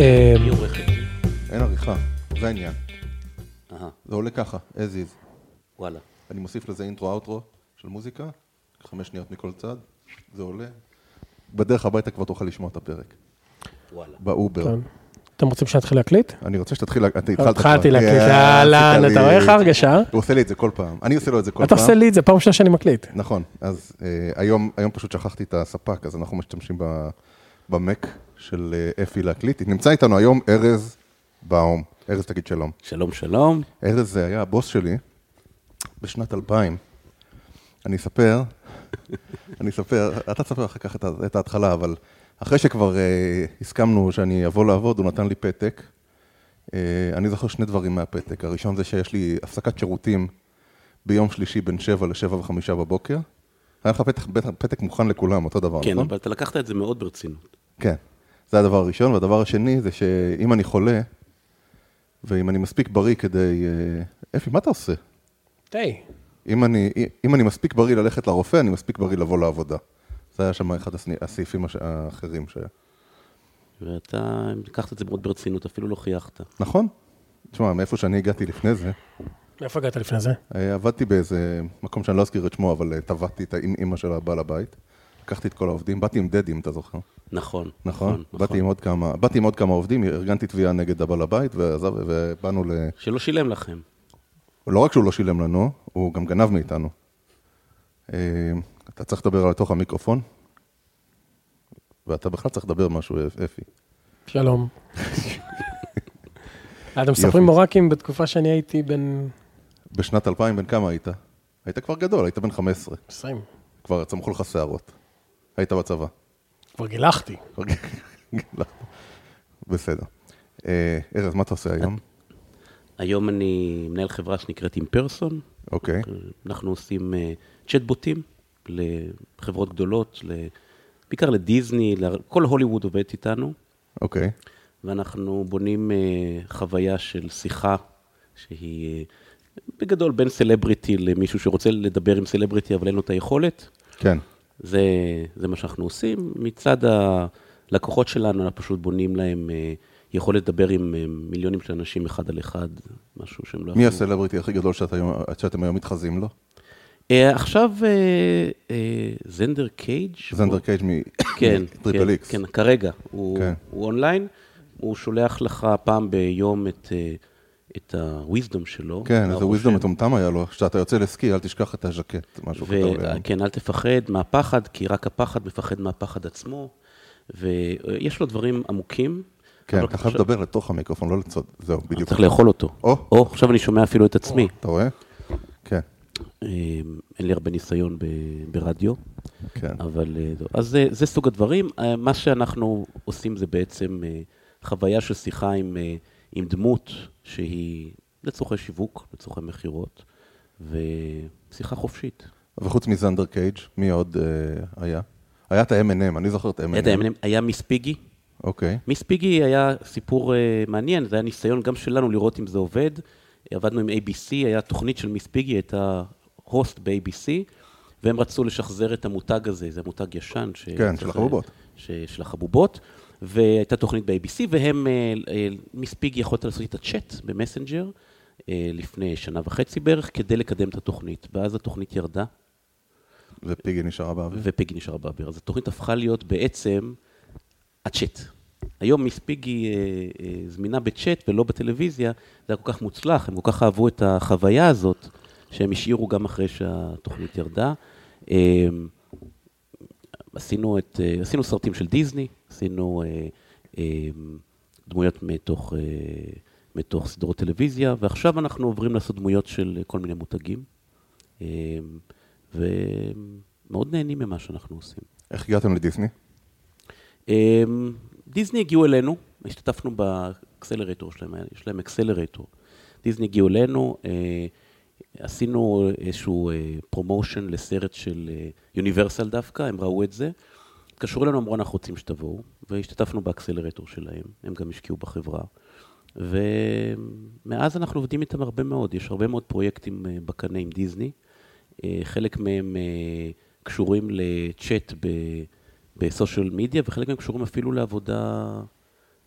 מי עורך את זה? אין עריכה, זה העניין. זה עולה ככה, as is. וואלה. אני מוסיף לזה אינטרו-אוטרו של מוזיקה, 5 שניות מכל צד, זה עולה. בדרך הביתה כבר תוכל לשמוע את הפרק. וואלה. באובר. אתם רוצים שנתחיל להקליט? אני רוצה שתתחיל, התחלתי להקליט, אהלן, אתה רואה איך הרגשה? הוא עושה לי את זה כל פעם, אני עושה לו את זה כל פעם. אתה עושה לי את זה, פעם שנייה שאני מקליט. נכון, אז היום פשוט שכחתי את הספק, אז אנחנו משתמשים במק של אפי להקליט. נמצא איתנו היום ארז באום. ארז, תגיד שלום. שלום, שלום. ארז זה היה הבוס שלי בשנת 2000. אני אספר, אתה תספר אחר כך את ההתחלה, אבל אחרי שכבר הסכמנו שאני אבוא לעבוד, הוא נתן לי פתק. אני זוכר 2 דברים מהפתק. הראשון זה שיש לי הפסקת שירותים ביום שלישי בין 7 ל7:05 בבוקר. היה לך פתק מוכן לכולם, אותו דבר, כן, נכון? אבל אתה לקחת את זה מאוד ברצינות. כן, זה הדבר הראשון. והדבר השני זה שאם אני חולה, ואם אני מספיק בריא כדי... אפי, מה אתה עושה? היי. אם אני מספיק בריא ללכת לרופא, אני מספיק בריא לבוא לעבודה. זה היה שם אחד הסעיפים האחרים שהיה. ואתה לקחת את זה מאוד ברצינות, אפילו לא חייכת. נכון? תשמע, מאיפה שאני הגעתי לפני זה, מאיפה הגעת לפני זה? עבדתי באיזה מקום שאני לא אזכיר את שמו, אבל טבעתי את אמא של הבעל הבית. לקחתי את כל העובדים, באתי עם דדים, אתה זוכר? נכון. נכון? באתי עם עוד כמה עובדים, ארגנתי תביעה נגד הבעל הבית, ובאנו שלא שילם לכם. לא רק שהוא לא שילם לנו, הוא גם גנב מאיתנו. אתה צריך לדבר על תוך המיקרופון, ואתה בכלל צריך לדבר משהו, אפי. שלום. אתם מספרים מורקים בתקופה שאני הייתי בין... בשנת 2000, בין כמה היית? היית כבר גדול, היית בן 15. 20. כבר צמחו לך שערות. היית בצבא. כבר גילחתי. בסדר. ארז, מה אתה עושה היום? היום אני מנהל חברה שנקראת אימפרסון. אוקיי. אנחנו עושים צ'טבוטים לחברות גדולות, בעיקר לדיזני, כל הוליווד עובדת איתנו. אוקיי. ואנחנו בונים חוויה של שיחה שהיא בגדול בין סלבריטי למישהו שרוצה לדבר עם סלבריטי אבל אין לו את היכולת. כן. זה מה שאנחנו עושים. מצד הלקוחות שלנו, אנחנו פשוט בונים להם יכולת לדבר עם מיליונים של אנשים אחד על אחד, משהו שהם לא... מי הסלבריטי הכי גדול שאתם היום מתחזים לו? עכשיו זנדר קייג'. זנדר קייג' מטריפל איקס. כן, כרגע. הוא אונליין, הוא שולח לך פעם ביום את הוויזדום שלו. כן, איזה וויזדום מטומטם היה לו, שאתה יוצא לסקי, אל תשכח את הז'קט, משהו כתוב. כן, אל תפחד מהפחד, כי רק הפחד מפחד מהפחד עצמו, ויש לו דברים עמוקים. כן, אתה חייב לדבר לתוך המיקרופון, לא לצוד, זהו, בדיוק. צריך לאכול אותו. עכשיו אני שומע אפילו את עצמי. אתה רואה? כן. אין לי הרבה ניסיון ברדיו, כן. אבל... אז זה סוג הדברים. מה שאנחנו עושים זה בעצם חוויה של שיחה עם דמות שהיא לצורכי שיווק, לצורכי מחירות, ושיחה חופשית. וחוץ מזנדר קייג' מי עוד היה? היה את ה-M&M, אני זוכר את ה-M&M. היה מיס פיגי. אוקיי. מיס פיגי היה סיפור מעניין, זה היה ניסיון גם שלנו לראות אם זה עובד. עבדנו עם ABC, היה תוכנית של מיס פיגי, הייתה הוסט ב-ABC, והם רצו לשחזר את המותג הזה, זה מותג ישן. כן, של החבובות. של החבובות, והייתה תוכנית ב-ABC, והם, מיס פיגי יכולת לעשות את הצ'אט במסנג'ר, לפני 1.5 שנה בערך, כדי לקדם את התוכנית, ואז התוכנית ירדה. ופיגי נשארה באוויר. אז התוכנית הפכה להיות בעצם הצ'אט. היום מיס פיגי זמינה בצ'אט ולא בטלוויזיה, זה היה כל כך מוצלח, הם כל כך אהבו את החוויה הזאת, שהם השאירו גם אחרי שהתוכנית ירדה. עשינו סרטים של דיזני, עשינו דמויות מתוך סדרות טלוויזיה, ועכשיו אנחנו עוברים לעשות דמויות של כל מיני מותגים, ומאוד נהנים ממה שאנחנו עושים. איך הגעתם לדיסני? דיזני הגיעו אלינו, השתתפנו באקסלרטור שלהם, יש להם אקסלרטור. דיזני הגיעו אלינו, עשינו איזשהו פרומושן לסרט של יוניברסל דווקא, הם ראו את זה. התקשרו אלינו, אמרו, אנחנו רוצים שתבואו, והשתתפנו באקסלרטור שלהם, הם גם השקיעו בחברה. ומאז אנחנו עובדים איתם הרבה מאוד, יש הרבה מאוד פרויקטים בקנה עם דיזני, חלק מהם קשורים לצ'אט בסושיאל מדיה, וחלק מהם קשורים אפילו לעבודה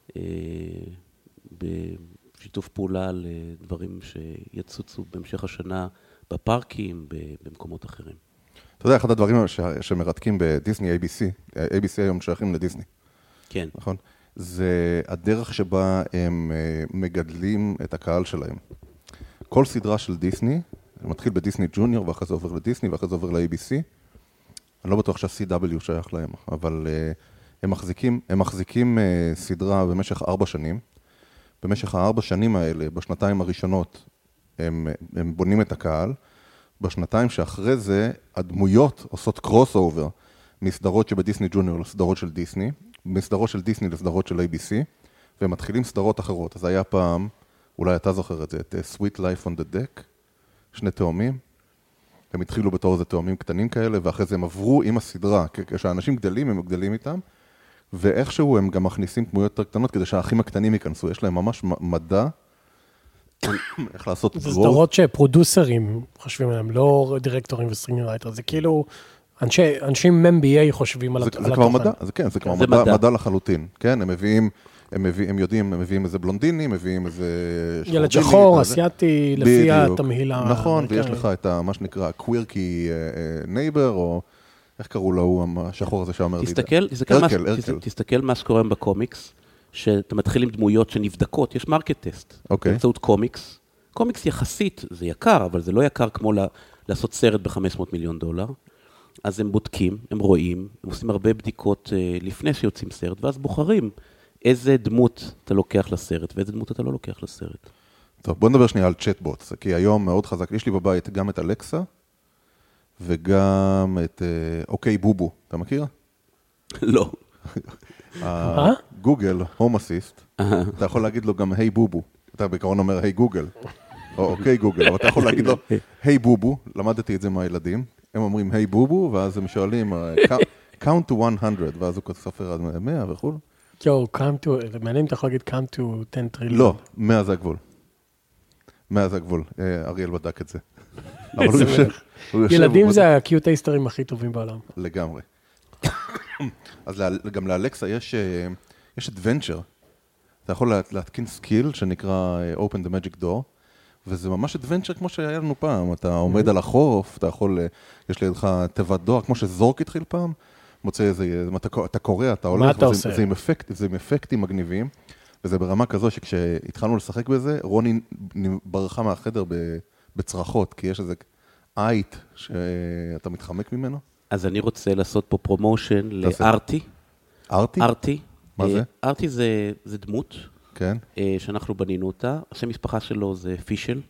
בשיתוף פעולה על דברים שיצוצו בהמשך השנה בפארקים, במקומות אחרים. אתה יודע, אחד הדברים שמרתקים בדיסני, ABC היום שייכים לדיסני. כן. נכון? זה הדרך שבה הם מגדלים את הקהל שלהם. כל סדרה של דיסני, זה מתחיל בדיסני ג'וניור, ואחרי זה עובר לדיסני, ואחרי זה עובר ל-ABC. אני לא בטוח שה-CW שייך להם, אבל הם מחזיקים סדרה במשך 4 שנים. במשך 4 שנים האלה, בשנתיים הראשונות, הם בונים את הקהל. בשנתיים שאחרי זה, הדמויות עושות קרוס אובר מסדרות שבדיסני ג'וניור לסדרות של דיסני, מסדרות של דיסני לסדרות של ABC, והם מתחילים סדרות אחרות. אז היה פעם, אולי אתה זוכר את זה, את Sweet Life on the Deck, 2 תאומים. הם התחילו בתור איזה תאומים קטנים כאלה, ואחרי זה הם עברו עם הסדרה. כשאנשים גדלים, הם גדלים איתם, ואיכשהו הם גם מכניסים דמויות יותר קטנות, כדי שהאחים הקטנים ייכנסו. יש להם ממש מדע, איך לעשות זה סדרות שפרודוסרים חושבים עליהם, לא דירקטורים וסטרינגרייטר, זה כאילו אנשים MBA חושבים על התוכן. זה כבר מדע, זה כבר מדע לחלוטין, כן? הם יודעים, הם מביאים איזה בלונדיני, מביאים איזה שחור. ילד שחור, אסיאתי, לפי התמהיל. נכון, ויש לך את מה שנקרא quirky neighbor, או איך קראו לו, השחור הזה שאומר לי. תסתכל מה שקורה בקומיקס, שאתה מתחיל עם דמויות שנבדקות, יש מרקט טסט, באמצעות קומיקס. קומיקס יחסית, זה יקר, אבל זה לא יקר כמו לעשות סרט ב$500 מיליון. אז הם בודקים, הם רואים, הם עושים הרבה בדיקות לפני שיוצאים סרט, ואז בוחרים איזה דמות אתה לוקח לסרט, ואיזה דמות אתה לא לוקח לסרט. טוב, בוא נדבר שנייה על צ'טבוטס, כי היום מאוד חזק, יש לי בבית גם את אלקסה, וגם את אוקיי בובו, אתה מכיר? לא. גוגל, הום אסיסט, אתה יכול להגיד לו גם היי בובו, אתה בעיקרון אומר היי גוגל, או אוקיי גוגל, אבל אתה יכול להגיד לו היי בובו, למדתי את זה מהילדים, הם אומרים היי בובו, ואז הם שואלים, count to 100, ואז הוא סופר עד 100 וכו'. יו, מעניין אם אתה יכול להגיד come to 10 טריליון. לא, 100 זה הגבול. 100 זה הגבול, אריאל בדק את זה. ילדים זה הקיוטייסטרים הכי טובים בעולם. לגמרי. אז גם לאלקסה יש adventure. אתה יכול להתקין סקיל שנקרא Open the Magic Door, וזה ממש adventure כמו שהיה לנו פעם. אתה עומד על החוף, אתה יכול, יש לידך תיבת דואר, כמו שזורק התחיל פעם, מוצא איזה, אתה קורא, אתה הולך, זה עם אפקטים מגניבים, וזה ברמה כזו שכשהתחלנו לשחק בזה, רוני ברחה מהחדר בצרחות, כי יש איזה אייט שאתה מתחמק ממנו. אז אני רוצה לעשות פה פרומושן לארטי. ארטי? ארטי. מה זה? ארטי זה דמות. כן. שאנחנו בנינו אותה. השם משפחה שלו זה פישל.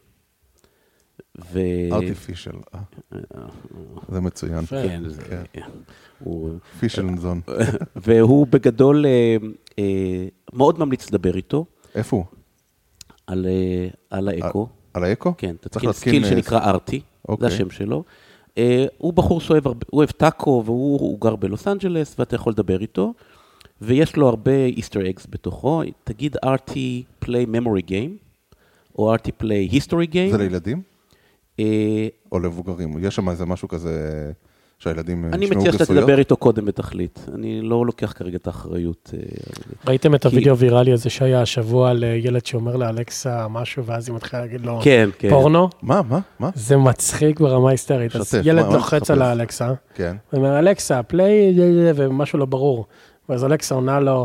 ארטי פישל. זה מצוין. כן, זה... פישל נזון. והוא בגדול מאוד ממליץ לדבר איתו. איפה הוא? על האקו. על האקו? כן, תתחיל סקיל שנקרא ארטי. זה השם שלו. הוא בחור שאוהב טאקו, והוא גר בלוס אנג'לס, ואתה יכול לדבר איתו. ויש לו הרבה איסטר אגס בתוכו. תגיד ארטי פליי ממורי גיים, או ארטי פליי היסטורי גיים. זה לילדים? או לבוגרים. יש שם איזה משהו כזה שהילדים אני מציע שאתה תדבר איתו קודם בתכלית. אני לא לוקח כרגע את האחריות. ראיתם את הוידאו ויראלי הזה שהיה השבוע על ילד שאומר לאלקסה משהו, ואז היא מתחילה להגיד לו פורנו? מה? זה מצחיק ברמה היסטרית. אז ילד לוחץ על האלקסה, ואומר, אלקסה, פליי, ומשהו לא ברור. ואז אלקסה עונה לו,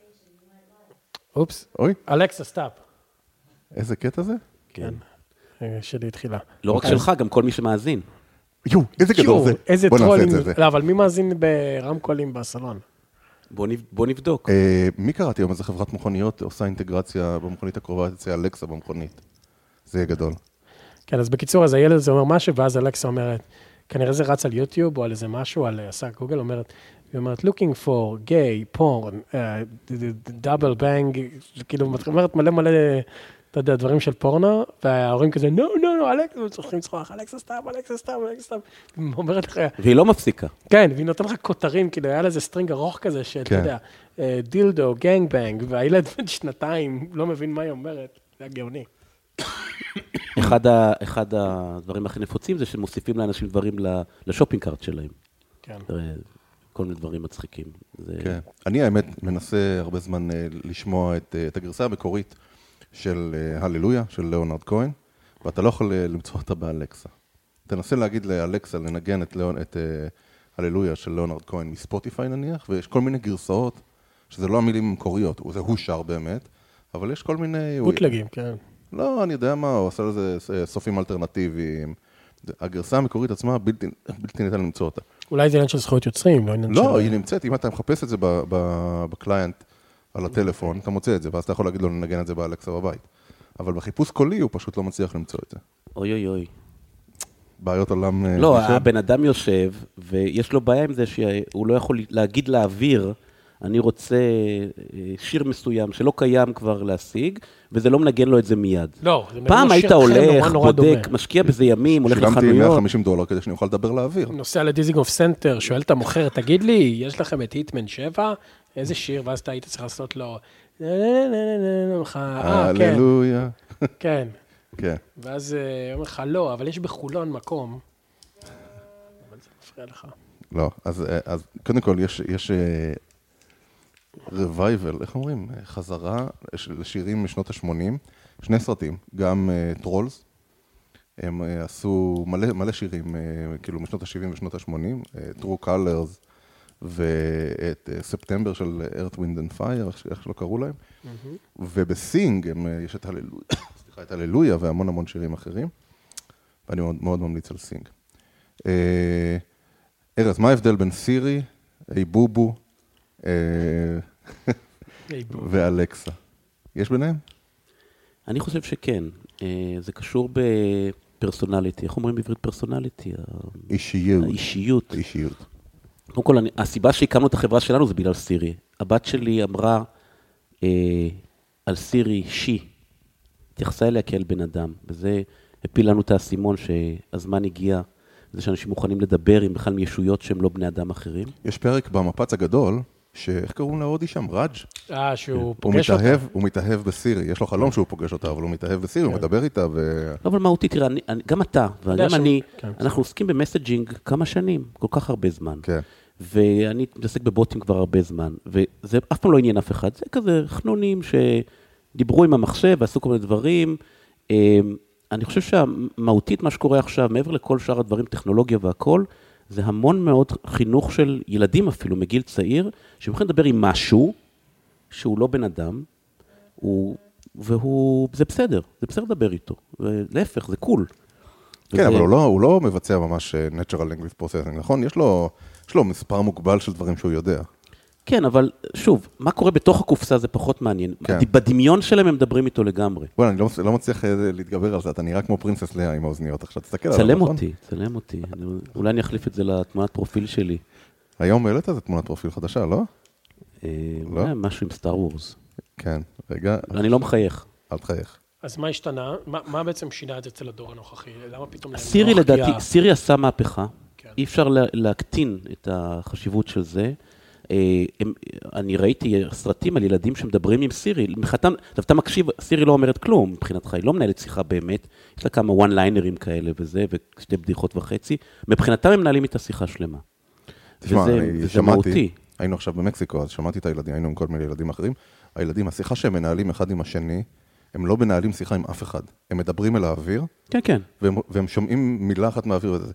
אופס, אלקסה, סטאפ. איזה קטע זה? כן. שלי התחילה. לא רק שלך, גם כל מי שמאזין. איזה גדול זה. איזה טרולים. לא, אבל מי מאזין ברמקולים בסלון? בוא נבדוק. מי קראתי היום? איזה חברת מכוניות עושה אינטגרציה במכונית הקרובה, תצא אלקסה במכונית. זה יהיה גדול. כן, אז בקיצור, אז הילד הזה אומר משהו, ואז אלקסה אומרת, כנראה זה רץ על יוטיוב, או על איזה משהו, על עשה גוגל, היא אומרת, looking for gay, porn, double bang, כאילו, אומרת מלא, אתה יודע, דברים של פורנו, וההורים כזה, no, אלקסה, צריכים לצחוח, אלקסה סתם. אומרת לך... והיא לא מפסיקה. כן, והיא נותן לך כותרים, כאילו, היה לזה סטרינג ארוך כזה, שאתה יודע, דילדו, גנג בנג, והילד בן 2 לא מבין מה היא אומרת, זה היה גאוני. אחד הדברים הכי נפוצים זה שמוסיפים לאנשים דברים לשופינג קארט שלהם. כן. כל מיני דברים מצחיקים. כן. אני האמת מנסה הרבה זמן לשמוע את הגרסה המקורית של הללויה, של ליאונרד כהן, ואתה לא יכול למצוא אותה באלקסה. תנסה להגיד לאלקסה לנגן את הללויה של ליאונרד כהן מספוטיפיי נניח, ויש כל מיני גרסאות, שזה לא המילים המקוריות, זה הוא שר באמת, אבל יש כל מיני... בוטלגים, כן. לא, אני יודע מה, הוא עשה לזה סופים אלטרנטיביים. הגרסה המקורית עצמה, בלתי ניתן למצוא אותה. אולי זה עניין של זכויות יוצרים, לא עניין של... לא, היא נמצאת, אם אתה מחפש את זה בקליינט על הטלפון, אתה מוצא את זה, ואז אתה יכול להגיד לו לנגן את זה באלקסה בבית. אבל בחיפוש קולי הוא פשוט לא מצליח למצוא את זה. אוי אוי אוי. בעיות עולם... לא, הבן אדם יושב, ויש לו בעיה עם זה שהוא לא יכול להגיד לאוויר, אני רוצה שיר מסוים שלא קיים כבר להשיג, וזה לא מנגן לו את זה מיד. לא, זה פעם היית הולך, בודק, משקיע בזה ימים, הולך לחנויות. שילמתי $150 כדי שאני אוכל לדבר לאוויר. נוסע לדיזינגוף סנטר, שואל את המוכר, תגיד לי, יש לכם את היטמן 7? איזה שיר? ואז אתה היית צריך לעשות לו... הללויה. כן. כן. ואז הוא אומר לך, לא, אבל יש בחולון מקום. אבל זה מפריע לך. לא, אז קודם כל יש revival, איך אומרים? חזרה לשירים משנות ה-80, שני סרטים, גם טרולס, הם עשו מלא שירים, כאילו משנות ה-70 ושנות ה-80, True Colors ואת ספטמבר של Earth, Wind and Fire, איך שלא קראו להם, ובסינג יש את הללויה והמון המון שירים אחרים, ואני מאוד ממליץ על סינג. ארז, מה ההבדל בין סירי, היי בובו, ואלקסה? יש ביניהם? אני חושב שכן. זה קשור בפרסונליטי. איך אומרים בעברית פרסונליטי? אישיות. קודם כל, הסיבה שהקמנו את החברה שלנו זה בגלל סירי. הבת שלי אמרה על סירי שי, התייחסה אליה כאל בן אדם, וזה הפיל לנו את האסימון שהזמן הגיע, זה שאנשים מוכנים לדבר עם בכלל מישויות שהם לא בני אדם אחרים. יש פרק במפץ הגדול, שאיך קוראים להודי שם? ראג'? שהוא פוגש אותה. הוא מתאהב בסירי, יש לו חלום שהוא פוגש אותה, אבל הוא מתאהב בסירי, הוא מדבר איתה ו... לא, אבל מהותי, תראה, גם אתה וגם אני, אנחנו עוסקים במסג'ינג כמה שנים, כל כך הרבה זמן. כן. ואני מתעסק בבוטים כבר הרבה זמן, וזה אף פעם לא עניין אף אחד, זה כזה חנונים שדיברו עם המחשב ועשו כל מיני דברים. אני חושב שהמהותית מה שקורה עכשיו, מעבר לכל שאר הדברים, טכנולוגיה והכל, זה המון מאוד חינוך של ילדים אפילו, מגיל צעיר, שהם יכולים לדבר עם משהו, שהוא לא בן אדם, זה בסדר לדבר איתו, ולהפך, זה קול. כן, אבל הוא לא מבצע ממש natural language processing, נכון? יש לו מספר מוגבל של דברים שהוא יודע. כן, אבל שוב, מה קורה בתוך הקופסה זה פחות מעניין. בדמיון שלהם הם מדברים איתו לגמרי. בואי, אני לא מצליח להתגבר על זה, אתה נראה כמו פרינסס לאה עם האוזניות, עכשיו תסתכל עליו, נכון? צלם אותי. אולי אני אחליף את זה לתמונת פרופיל שלי. היום העלית זה תמונת פרופיל חדשה, לא? משהו עם סטאר וורס. כן, רגע. אני לא מחייך. אל תחייך. אז מה השתנה? מה בעצם שינה את זה אצל הדור הנוכחי? למה פתאום... סירי לדעתי, סירי עשה מהפכה. אי אפשר להקטין את החשיבות של זה. אני ראיתי סרטים על ילדים שמדברים עם סירי, אתה מקשיב, סירי לא אומרת כלום מבחינתך, היא לא מנהלת שיחה באמת, יש לה כמה one liner'ים כאלה וזה, ושתי בדיחות וחצי, מבחינתם הם מנהלים את השיחה שלמה. וזה מהותי. היינו עכשיו במקסיקו, אז שמעתי את הילדים, היינו עם כל מיני ילדים אחרים, הילדים, השיחה שהם מנהלים אחד עם השני, הם לא מנהלים שיחה עם אף אחד, הם מדברים אל האוויר, כן. והם שומעים מילה אחת מהאוויר, וזה,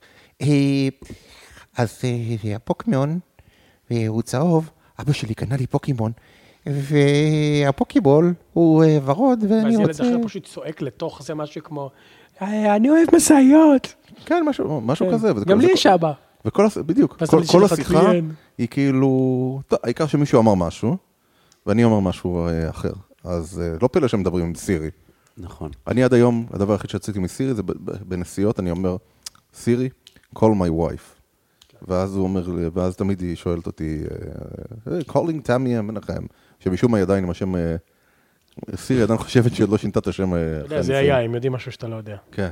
אז הפוקימון, הוא צהוב, אבא שלי קנה לי פוקימון, והפוקיבול הוא ורוד, ואני רוצה... ואז ילד אחר פשוט צועק לתוך זה משהו כמו, אני אוהב מסעיות. כן, משהו כזה. גם לי יש אבא. בדיוק, כל השיחה היא כאילו, העיקר שמישהו אמר משהו, ואני אומר משהו אחר. אז לא פלא שהם מדברים עם סירי. נכון. אני עד היום, הדבר הכי שעשיתי מסירי, זה בנסיעות, אני אומר, סירי, call my wife. ואז הוא אומר לי, ואז תמיד היא שואלת אותי, calling תמי מנחם, שמשום מה ידיים עם השם, סירי עדיין חושבת שהיא עוד לא שינתה את השם. זה היה, הם יודעים משהו שאתה לא יודע. כן.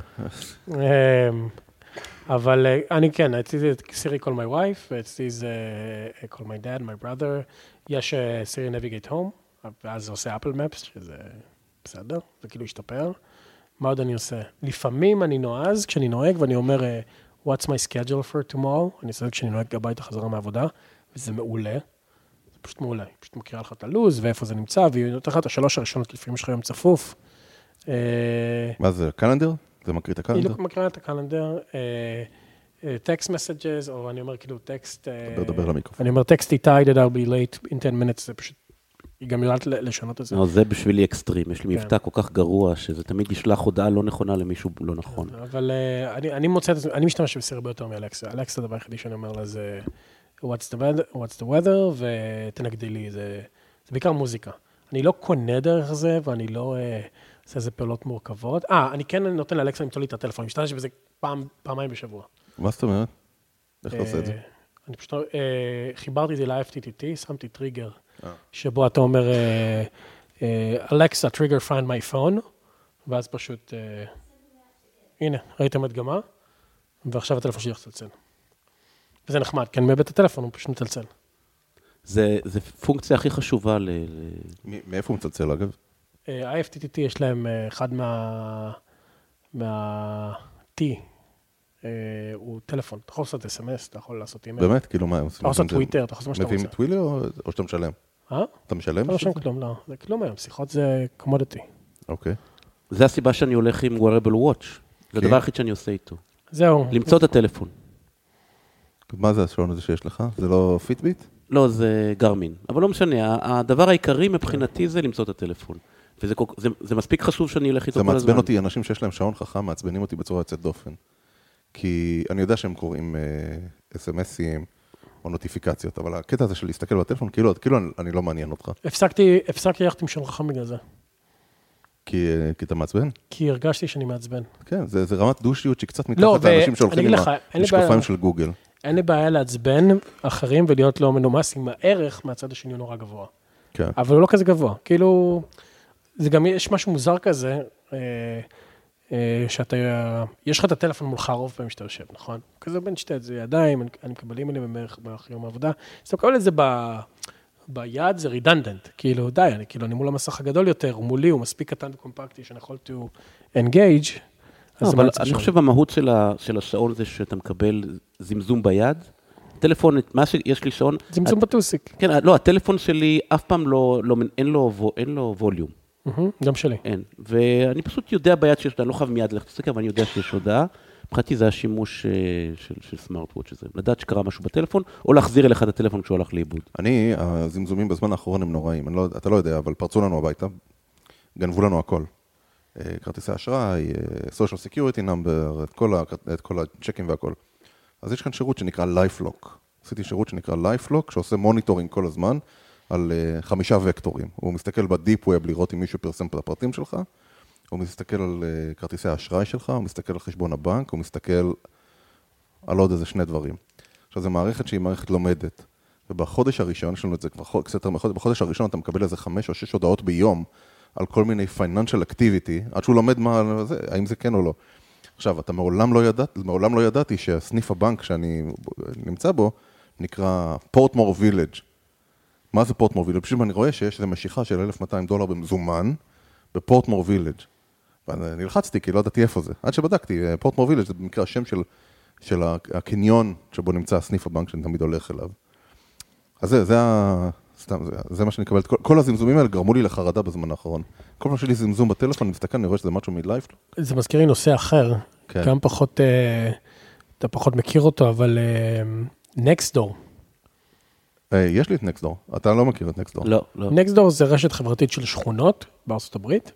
אבל אני כן, אצלי סירי call my wife, אצלי זה call my dad, my brother, יש סירי navigate home, ואז זה עושה אפל מפס, שזה בסדר, זה כאילו השתפר. מה עוד אני עושה? לפעמים אני נועז, כשאני נוהג ואני אומר, what's my schedule for tomorrow? אני עושה כשאני נוהג הביתה חזרה מהעבודה, וזה מעולה. זה פשוט מעולה. היא פשוט מכירה לך את הלוז, ואיפה זה נמצא, והיא נותנת לך את 3 הראשונות, לפעמים יש לך יום צפוף. מה זה, קלנדר? זה מקריא את הקלנדר? היא לא מקריאה את הקלנדר. טקסט מסג'ז, או אני אומר כאילו טקסט... דבר למיקרופון. אני אומר טקסט איתי, that I'll be late in 10 minutes, זה פשוט... היא גם יודעת לשנות את זה. זה בשבילי אקסטרים, יש לי מבטא כל כך גרוע, שזה תמיד ישלח הודעה לא נכונה למישהו לא נכון. אבל אני משתמש בסיר הרבה יותר מאלקסה. אלקסה, הדבר היחידי שאני אומר לה זה, what's the weather, ותנגדי לי, זה בעיקר מוזיקה. אני לא קונה דרך זה, ואני לא עושה איזה פעולות מורכבות. אני כן נותן לאלקסה למצוא לי את הטלפון, אני משתמש בזה פעמיים בשבוע. מה זאת אומרת? איך אתה עושה את זה? אני פשוט חיברתי את זה ל-FTTT, שמתי טריגר, שבו אתה אומר, אלקסה, טריגר find my phone, ואז פשוט, הנה, ראיתם הדגמה, ועכשיו הטלפון שלי יחצלצל. וזה נחמד, כי אני מאבד את הטלפון, הוא פשוט מצלצל. זה פונקציה הכי חשובה מאיפה הוא מצלצל, אגב? ה-FTTT יש להם אחד מה-T, הוא טלפון, אתה יכול לעשות SMS, אתה יכול לעשות אימייל. באמת? כאילו מה? אתה יכול לעשות טוויטר, אתה יכול לעשות מה שאתה רוצה. מביאים טוויטר או שאתה משלם? אתה משלם? לא משלם כלום, לא. זה כלום היום, שיחות זה קומודיטי. אוקיי. זה הסיבה שאני הולך עם wearable watch. זה הדבר היחיד שאני עושה איתו. זהו. למצוא את הטלפון. מה זה השעון הזה שיש לך? זה לא פיטביט? לא, זה גרמין. אבל לא משנה, הדבר העיקרי מבחינתי זה למצוא את הטלפון. וזה מספיק חשוב שאני אלך איתו כל הזמן. זה מעצבן אותי, אנשים שיש להם שעון חכם, מעצבנים אותי בצורה יוצאת דופן. כי אני יודע שהם קוראים SMSים או נוטיפיקציות, אבל הקטע הזה של להסתכל בטלפון, כאילו אני לא מעניין אותך. הפסקתי ללכת עם שעון חכם בגלל זה. כי אתה מעצבן? כי הרגשתי שאני מעצבן. כן, זה רמת דושיות שקצת מתחת לאנשים שהולכים עם המשקפיים של גוגל. אין לי בעיה לעצבן אחרים ולהיות לא מנומס עם הערך מהצד השני נורא גבוה. כן. אבל הוא לא כזה גבוה. כאילו, זה גם, יש משהו מוזר כזה, שאתה, יש לך את הטלפון מולך רוב פעמים שאתה יושב, נכון? כזה בין שתי ידיים, אני מקבלים אליהם במהלך יום העבודה. אז אתה מקבל את זה ביד, זה redundant. כאילו, די, אני מול המסך הגדול יותר, הוא מולי, הוא מספיק קטן וקומפקטי, שאני יכול to engage. אבל אני חושב המהות של השעון זה שאתה מקבל זמזום ביד, טלפון, מה שיש לי שעון... זמזום בטוסיק. כן, לא, הטלפון שלי אף פעם אין לו ווליום. גם שלי. אין, ואני פשוט יודע ביד שיש, אני לא חייב מיד ללכת לסקר, אבל אני יודע שיש הודעה. מבחינתי זה השימוש של סמארט-וואץ' הזה. לדעת שקרה משהו בטלפון, או להחזיר אליך את הטלפון כשהוא הולך לאיבוד. הזמזומים בזמן האחרון הם נוראים. אתה לא יודע, אבל פרצו לנו הביתה, גנבו לנו הכל. כרטיסי אשראי, social security number, את כל הצ'קים והכל. אז יש כאן שירות שנקרא LifeLock. עשיתי שירות שנקרא LifeLock, שעושה מוניטורינג כל הזמן על 5 וקטורים. הוא מסתכל בדיפ ווב לראות אם מישהו פרסם את הפרטים שלך, הוא מסתכל על כרטיסי האשראי שלך, הוא מסתכל על חשבון הבנק, הוא מסתכל על עוד איזה 2 דברים. עכשיו, זו מערכת שהיא מערכת לומדת. ובחודש הראשון, יש לנו את זה כבר קצת יותר מחודש, בחודש הראשון אתה מקבל איזה 5 או 6 הודעות ביום, על כל מיני financial activity, עד שהוא לומד מה זה, האם זה כן או לא. עכשיו, אתה מעולם לא ידעתי שהסניף הבנק שאני נמצא בו, נקרא פורטמור וילג'. מה זה פורטמור וילג'? פשוט אני רואה שיש איזו משיכה של $1,200 במזומן, בפורטמור וילג'. ואני נלחצתי, כי לא ידעתי איפה זה. עד שבדקתי, פורטמור וילג' זה במקרה השם של הקניון שבו נמצא הסניף הבנק שאני תמיד הולך אליו. אז זה מה שאני מקבל. כל הזמזומים האלה גרמו לי לחרדה בזמן האחרון. כל פעם שלי זמזום בטלפון, אני מסתכל, אני רואה שזה משהו מלייף. זה מזכיר לי נושא אחר. גם פחות, אתה פחות מכיר אותו, אבל Nextdoor. יש לי את Nextdoor. אתה לא מכיר את Nextdoor. לא. Nextdoor זה רשת חברתית של שכונות בארצות הברית,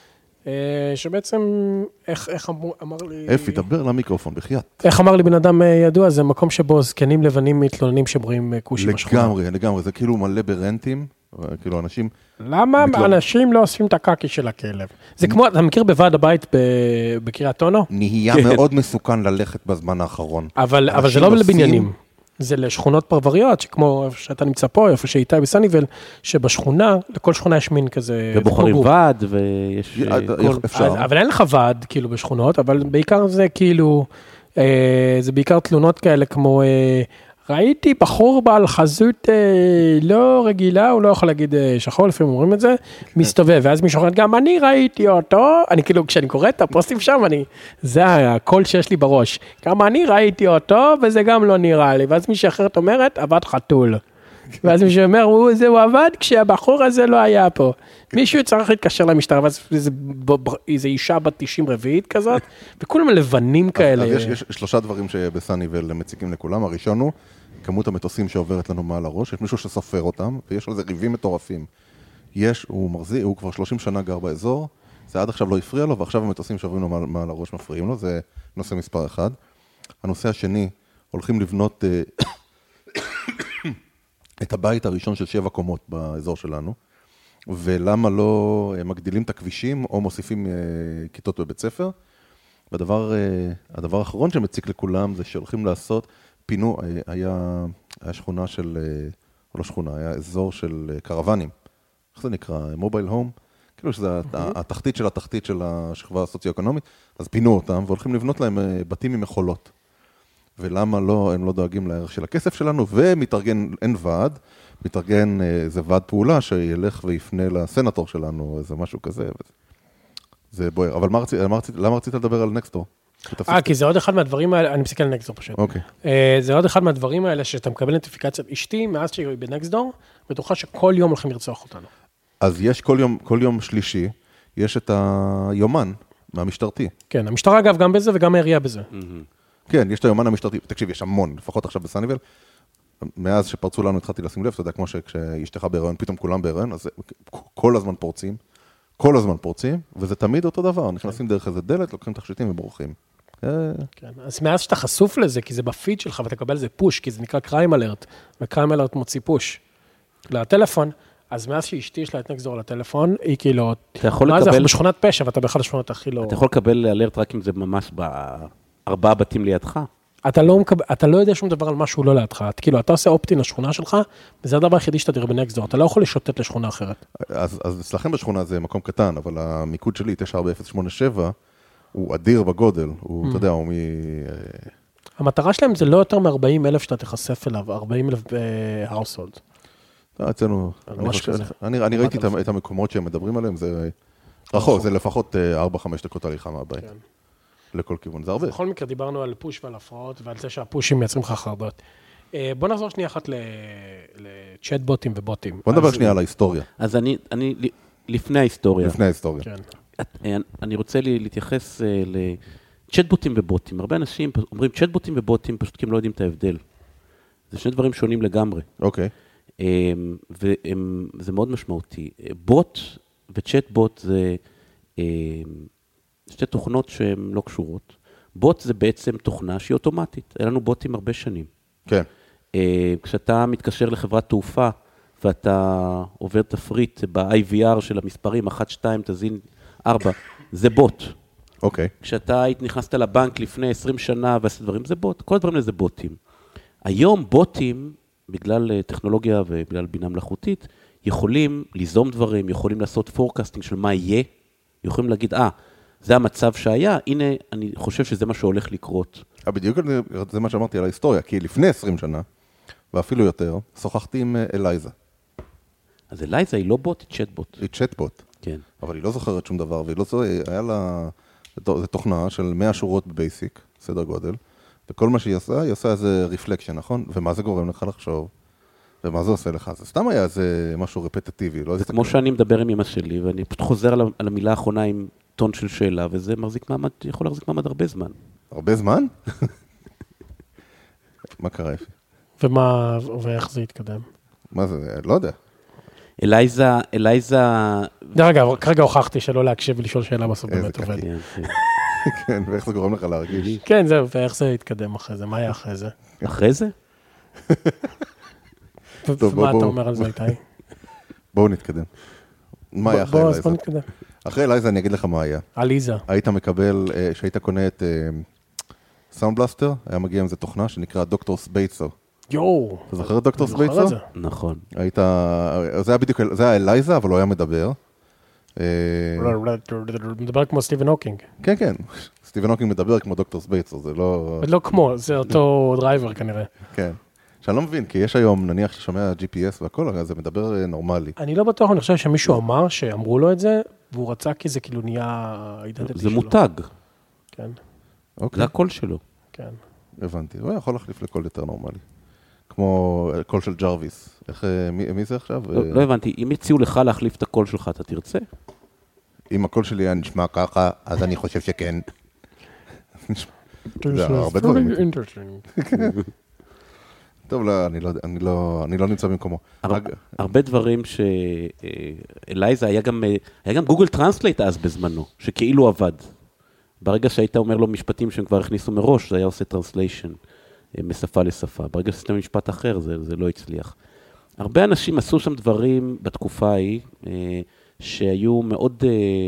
שבעצם, איך אמר לי... אפי, דבר למיקרופון, בחייאת. איך אמר לי בן אדם ידוע, זה מקום שבו זקנים לבנים מתלוננים שברואים כושי בשכונה. לגמרי, זה כאילו מלא ברנטים, כאילו אנשים... למה אנשים לא אוספים את הקקי של הכלב? זה כמו, אתה מכיר בוועד הבית בקריית אונו? נהיה מאוד מסוכן ללכת בזמן האחרון. אבל זה לא לבניינים. זה לשכונות פרבריות, שכמו שאתה נמצא פה, איפה שאיתי בסניבל, שבשכונה, לכל שכונה יש מין כזה... ובוחרים ועד, ויש... אבל אין לך ועד, כאילו, בשכונות, אבל בעיקר זה כאילו, זה בעיקר תלונות כאלה, כמו ראיתי בחור בעל חזות לא רגילה, הוא לא יכול להגיד שחור, לפעמים אומרים את זה, מסתובב, ואז מישהו אומר, גם אני ראיתי אותו, אני כאילו, כשאני קורא את הפוסטים שם, זה הקול שיש לי בראש, גם אני ראיתי אותו, וזה גם לא נראה לי, ואז מישהו אחרת אומרת, עבד חתול. ואז מישהו אומר, הוא עבד כשהבחור הזה לא היה פה. מישהו צריך להתקשר למשטרה, ואז איזו אישה בת 90 רביעית כזאת, וכולם לבנים כאלה. אז יש 3 דברים שבסניבל מציגים לכולם. הראשון הוא, כמות המטוסים שעוברת לנו מעל הראש, יש מישהו שסופר אותם, ויש על זה ריבים מטורפים. הוא כבר 30 שנה גר באזור, זה עד עכשיו לא הפריע לו, ועכשיו המטוסים שעוברים לו מעל הראש מפריעים לו, זה נושא מספר 1. הנושא השני, הולכים לבנות את הבית הראשון של 7 קומות באזור שלנו, ולמה לא מגדילים את הכבישים או מוסיפים כיתות בבית ספר. והדבר האחרון שמציק לכולם זה שהולכים לעשות פינו, היה שכונה של, או לא שכונה, היה אזור של קרוונים. איך זה נקרא? מובייל הום? כאילו שזה התחתית של התחתית של השכבה הסוציו-אקונומית, אז פינו אותם והולכים לבנות להם בתים עם מכולות. ולמה לא, הם לא דואגים לערך של הכסף שלנו, ומתארגן, אין ועד, מתארגן איזה ועד פעולה שילך ויפנה לסנטור שלנו, איזה משהו כזה. זה בוער. אבל למה רצית לדבר על נקסטור? כי זה עוד אחד מהדברים האלה, אני מסתכל על נקסטור פשוט. אוקיי. זה עוד אחד מהדברים האלה שאתה מקבל נוטיפיקציה, אשתי, מאז שהיא בנקסטור, בטוחה שכל יום הולכים לרצוח אותנו. אז יש כל יום שלישי, יש את היומן מהמשטרתי. כן, המשטרה אגב גם בזה וגם העירייה בזה. כן, יש את היומן המשטרתי, תקשיב, יש המון, לפחות עכשיו בסניבל, מאז שפרצו לנו התחלתי לשים לב, אתה יודע, כמו שכשאשתך בהיריון, פתאום כולם בהיריון, אז כל הזמן פורצים, וזה תמיד אותו דבר, נכנסים דרך איזה דלת, לוקחים תכשיטים ובורחים. כן, אז מאז שאתה חשוף לזה, כי זה בפיד שלך, ואתה קבל איזה פוש, כי זה נקרא קריים אלרט, וקריים אלרט מוציא פוש לטלפון, אז מאז שאשתי יש לה את נקסטור לטלפון, היא כאילו, מה זה, אנחנו בשכונת פשע, ואתה באחד השכונות הכי לא... אתה יכול לקבל אלרט רק אם זה ממש ב4 בתים לידך. אתה לא יודע שום דבר על משהו לא לידך, כאילו, אתה עושה אופטין לשכונה שלך, וזה הדבר היחידי שאתה תראה בנקסטור, אתה לא יכול לשוטט לשכונה אחרת. אז אצלכם בשכונה זה מקום קטן, אבל המיקוד שלי, 94087, הוא אדיר בגודל, הוא, אתה יודע, הוא המטרה שלהם זה לא יותר מ-40,000 שאתה תחשף אליו, 40,000 בהאוסולד. אצלנו, אני ראיתי את המקומות שהם מדברים עליהם, זה רחוק, זה לפחות 4-5 דקות הליכה מהבית. לכל כיוון, זה הרבה. בכל מקרה, דיברנו על פוש ועל הפרעות, ועל זה שהפושים מייצרים לך חרדות. בוא נחזור שנייה אחת לצ'אטבוטים ובוטים. בוא נדבר שנייה על ההיסטוריה. אז אני לפני ההיסטוריה. לפני ההיסטוריה. אני רוצה להתייחס לצ'אטבוטים ובוטים. הרבה אנשים אומרים צ'אטבוטים ובוטים, פשוט כי הם לא יודעים את ההבדל. זה שני דברים שונים לגמרי. אוקיי. וזה מאוד משמעותי. בוט וצ'אטבוט זה שתי תוכנות שהן לא קשורות. בוט זה בעצם תוכנה שהיא אוטומטית. היה לנו בוטים הרבה שנים. כן. כשאתה מתקשר לחברת תעופה, ואתה עובר תפריט ב-IVR של המספרים, 1, 2, תזין 4, זה בוט. אוקיי. כשאתה נכנסת לבנק לפני 20 שנה ועשית דברים, זה בוט. כל הדברים האלה זה בוטים. היום בוטים, בגלל טכנולוגיה ובגלל בינה מלאכותית, יכולים ליזום דברים, יכולים לעשות פורקאסטינג של מה יהיה, יכולים להגיד, זה המצב שהיה, הנה, אני חושב שזה מה שהולך לקרות. בדיוק זה מה שאמרתי על ההיסטוריה, כי לפני 20 שנה, ואפילו יותר, שוחחתי עם אלייזה. אז אלייזה היא לא בוט, היא צ'אטבוט. היא צ'אטבוט. כן. אבל היא לא זוכרת שום דבר, היה לה, זו תוכנה של 100 שורות בבייסיק, סדר גודל, וכל מה שהיא עושה, היא עושה איזה רפלקשן, נכון? ומה זה גורם לך לחשוב? ומה זה עושה לך? זה סתם היה איזה משהו רפטטיבי. זה כמו שאני מדבר עם אמא שלי, ואני פשוט חוזר על המילה האחרונה עם טון של שאלה, וזה יכול להחזיק מעמד הרבה זמן. הרבה זמן? מה קרה, אפי? ואיך זה יתקדם? מה זה? לא יודע. אלייזה... דרך אגב, כרגע הוכחתי שלא להקשיב ולשאול שאלה בסוף באמת עובד. כן, ואיך זה גורם לך להרגיש? כן, זהו, ואיך זה יתקדם אחרי זה? מה היה אחרי זה? אחרי זה? מה אתה אומר על זה, איתי? בואו נתקדם. מה היה אחרי אלייזה? בוא נתקדם. אחרי אלייזה אני אגיד לך מה היה. עליזה. היית מקבל, שהיית קונה את סאונד בלאסטר, היה מגיע עם זה תוכנה שנקרא דוקטור סבייצו. יואו. אתה זוכר את דוקטור סבייצו? נכון. זה היה בדיוק, זה היה אלייזה, אבל הוא היה מדבר. מדבר כמו סטיבן הוקינג. כן, כן. סטיבן הוקינג מדבר כמו דוקטור סבייצו, זה לא... לא כמו, זה אותו דרייבר כנראה. כן. שאני לא מבין, כי יש היום, נניח ששומע GPS והכל, הרי זה מדבר נורמלי. אני לא בטוח, אני חושב שמישהו אמר שאמרו לו את זה, והוא רצה כי זה כאילו נהיה אידנטיטי שלו. זה מותג, כן, אוקיי, זה הקול שלו. כן. הבנתי. הוא יכול להחליף לקול יותר נורמלי. כמו קול של ג'רוויס. איך, מי זה עכשיו? לא הבנתי, אם יציעו לך להחליף את הקול שלך, אתה תרצה? אם הקול שלי היה נשמע ככה, אז אני חושב שכן. זה הרבה דברים. טוב, לא, אני לא נמצא במקומו. הרבה דברים שאלייזה היה גם גוגל טרנסלייט אז בזמנו, שכאילו עבד. ברגע שהיית אומר לו משפטים שהם כבר הכניסו מראש, זה היה עושה טרנסליישן משפה לשפה. ברגע שעשית משפט אחר, זה לא הצליח. הרבה אנשים עשו שם דברים בתקופה ההיא, שהיו מאוד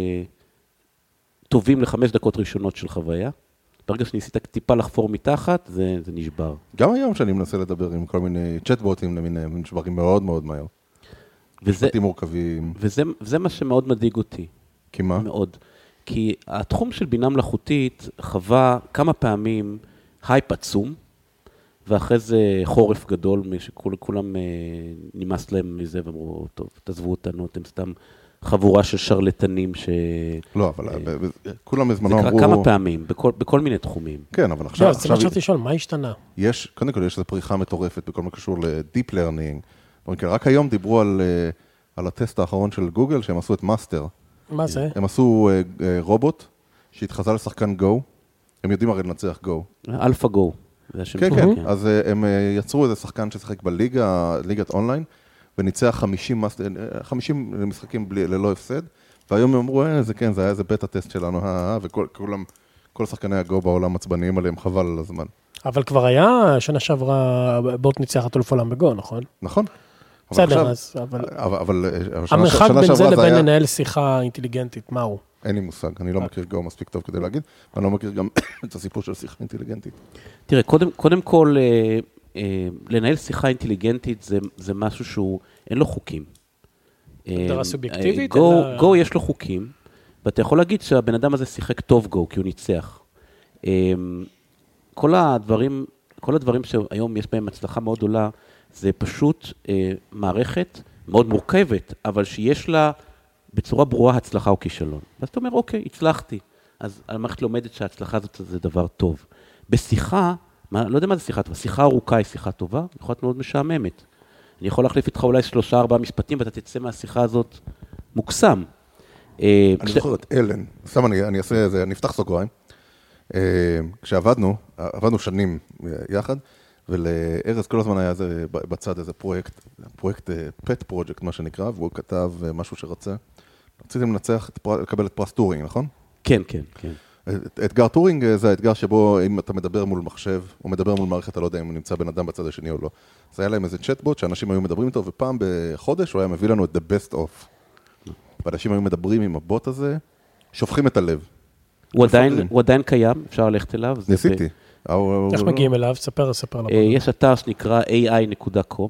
טובים ל5 דקות ראשונות של חוויה. ברגע שניסית טיפה לחפור מתחת, זה נשבר. גם היום שאני מנסה לדבר עם כל מיני צ'טבוטים למיניהם, נשברים מאוד מאוד מהר. משפטים מורכבים. וזה מה שמאוד מדאיג אותי. כי מה? מאוד. כי התחום של בינה מלאכותית חווה כמה פעמים הייפ עצום, ואחרי זה חורף גדול, שכולם נמאס להם מזה, ואמרו, טוב, תעזבו אותנו, אתם סתם חבורה של שרלטנים ש... לא, אבל כולם בזמנו אמרו... זה קרה כמה פעמים, בכל מיני תחומים. כן, אבל עכשיו... זה מה שרציתי לשאול, מה השתנה? קודם כל, יש איזו פריחה מטורפת בכל מה קשור לדיפ לרנינג. רק היום דיברו על הטסט האחרון של גוגל, שהם עשו את מאסטר. מה זה? הם עשו רובוט שהתחזה לשחקן גו. הם יודעים הרי לנצח גו. אלפא גו. כן, כן. אז הם יצרו איזה שחקן ששחק בליגת אונליין, וניצח 50 משחקים ללא הפסד, והיום הם אמרו, זה היה איזה בטה טסט שלנו, וכל שחקני הגו בעולם עצבניים עליהם, חבל על הזמן. אבל כבר היה שנה שעברה בוט ניצח את אלוף עולם בגו, נכון? נכון. בסדר, אבל המרחק בין זה לבין לנהל שיחה אינטליגנטית, מה הוא? אין לי מושג, אני לא מכיר גו מספיק טוב כדי להגיד, ואני לא מכיר גם את הסיפור של שיחה אינטליגנטית. תראה, קודם כל, לנהל שיחה אינטליגנטית זה משהו שהוא, אין לו חוקים. הגדרה סובייקטיבית? גו יש לו חוקים, ואתה יכול להגיד שהבן אדם הזה שיחק טוב גו, כי הוא ניצח. כל הדברים שהיום יש בהם הצלחה מאוד גדולה, זה פשוט מערכת מאוד מורכבת, אבל שיש לה בצורה ברורה הצלחה או כישלון. ואז אתה אומר, אוקיי, הצלחתי. אז המערכת לומדת שההצלחה הזאת זה דבר טוב. בשיחה, לא יודע מה זה שיחה טובה, שיחה ארוכה היא שיחה טובה, יכולה להיות מאוד משעממת. אני יכול להחליף איתך אולי 3-4 משפטים, ואתה תצא מהשיחה הזאת מוקסם. אני זוכר את אלן, סתם אני אעשה איזה, אני אפתח סוגריים. כשעבדנו שנים יחד, ולארז כל הזמן היה בצד איזה פרויקט פט פרויקט, מה שנקרא, והוא כתב משהו שרצה. רציתם לקבל את פרס טורינג, נכון? כן, כן, כן. אתגר טורינג זה האתגר שבו אם אתה מדבר מול מחשב, או מדבר מול מערכת, אתה לא יודע אם נמצא בן אדם בצד השני או לא. אז היה להם איזה צ'טבוט שאנשים היו מדברים איתו, ופעם בחודש הוא היה מביא לנו את the best of. ואנשים היו מדברים עם הבוט הזה, שופכים את הלב. הוא עדיין קיים, אפשר ללכת אליו. ניסיתי. איך מגיעים אליו? ספר לבא. יש אתר שנקרא ai.com.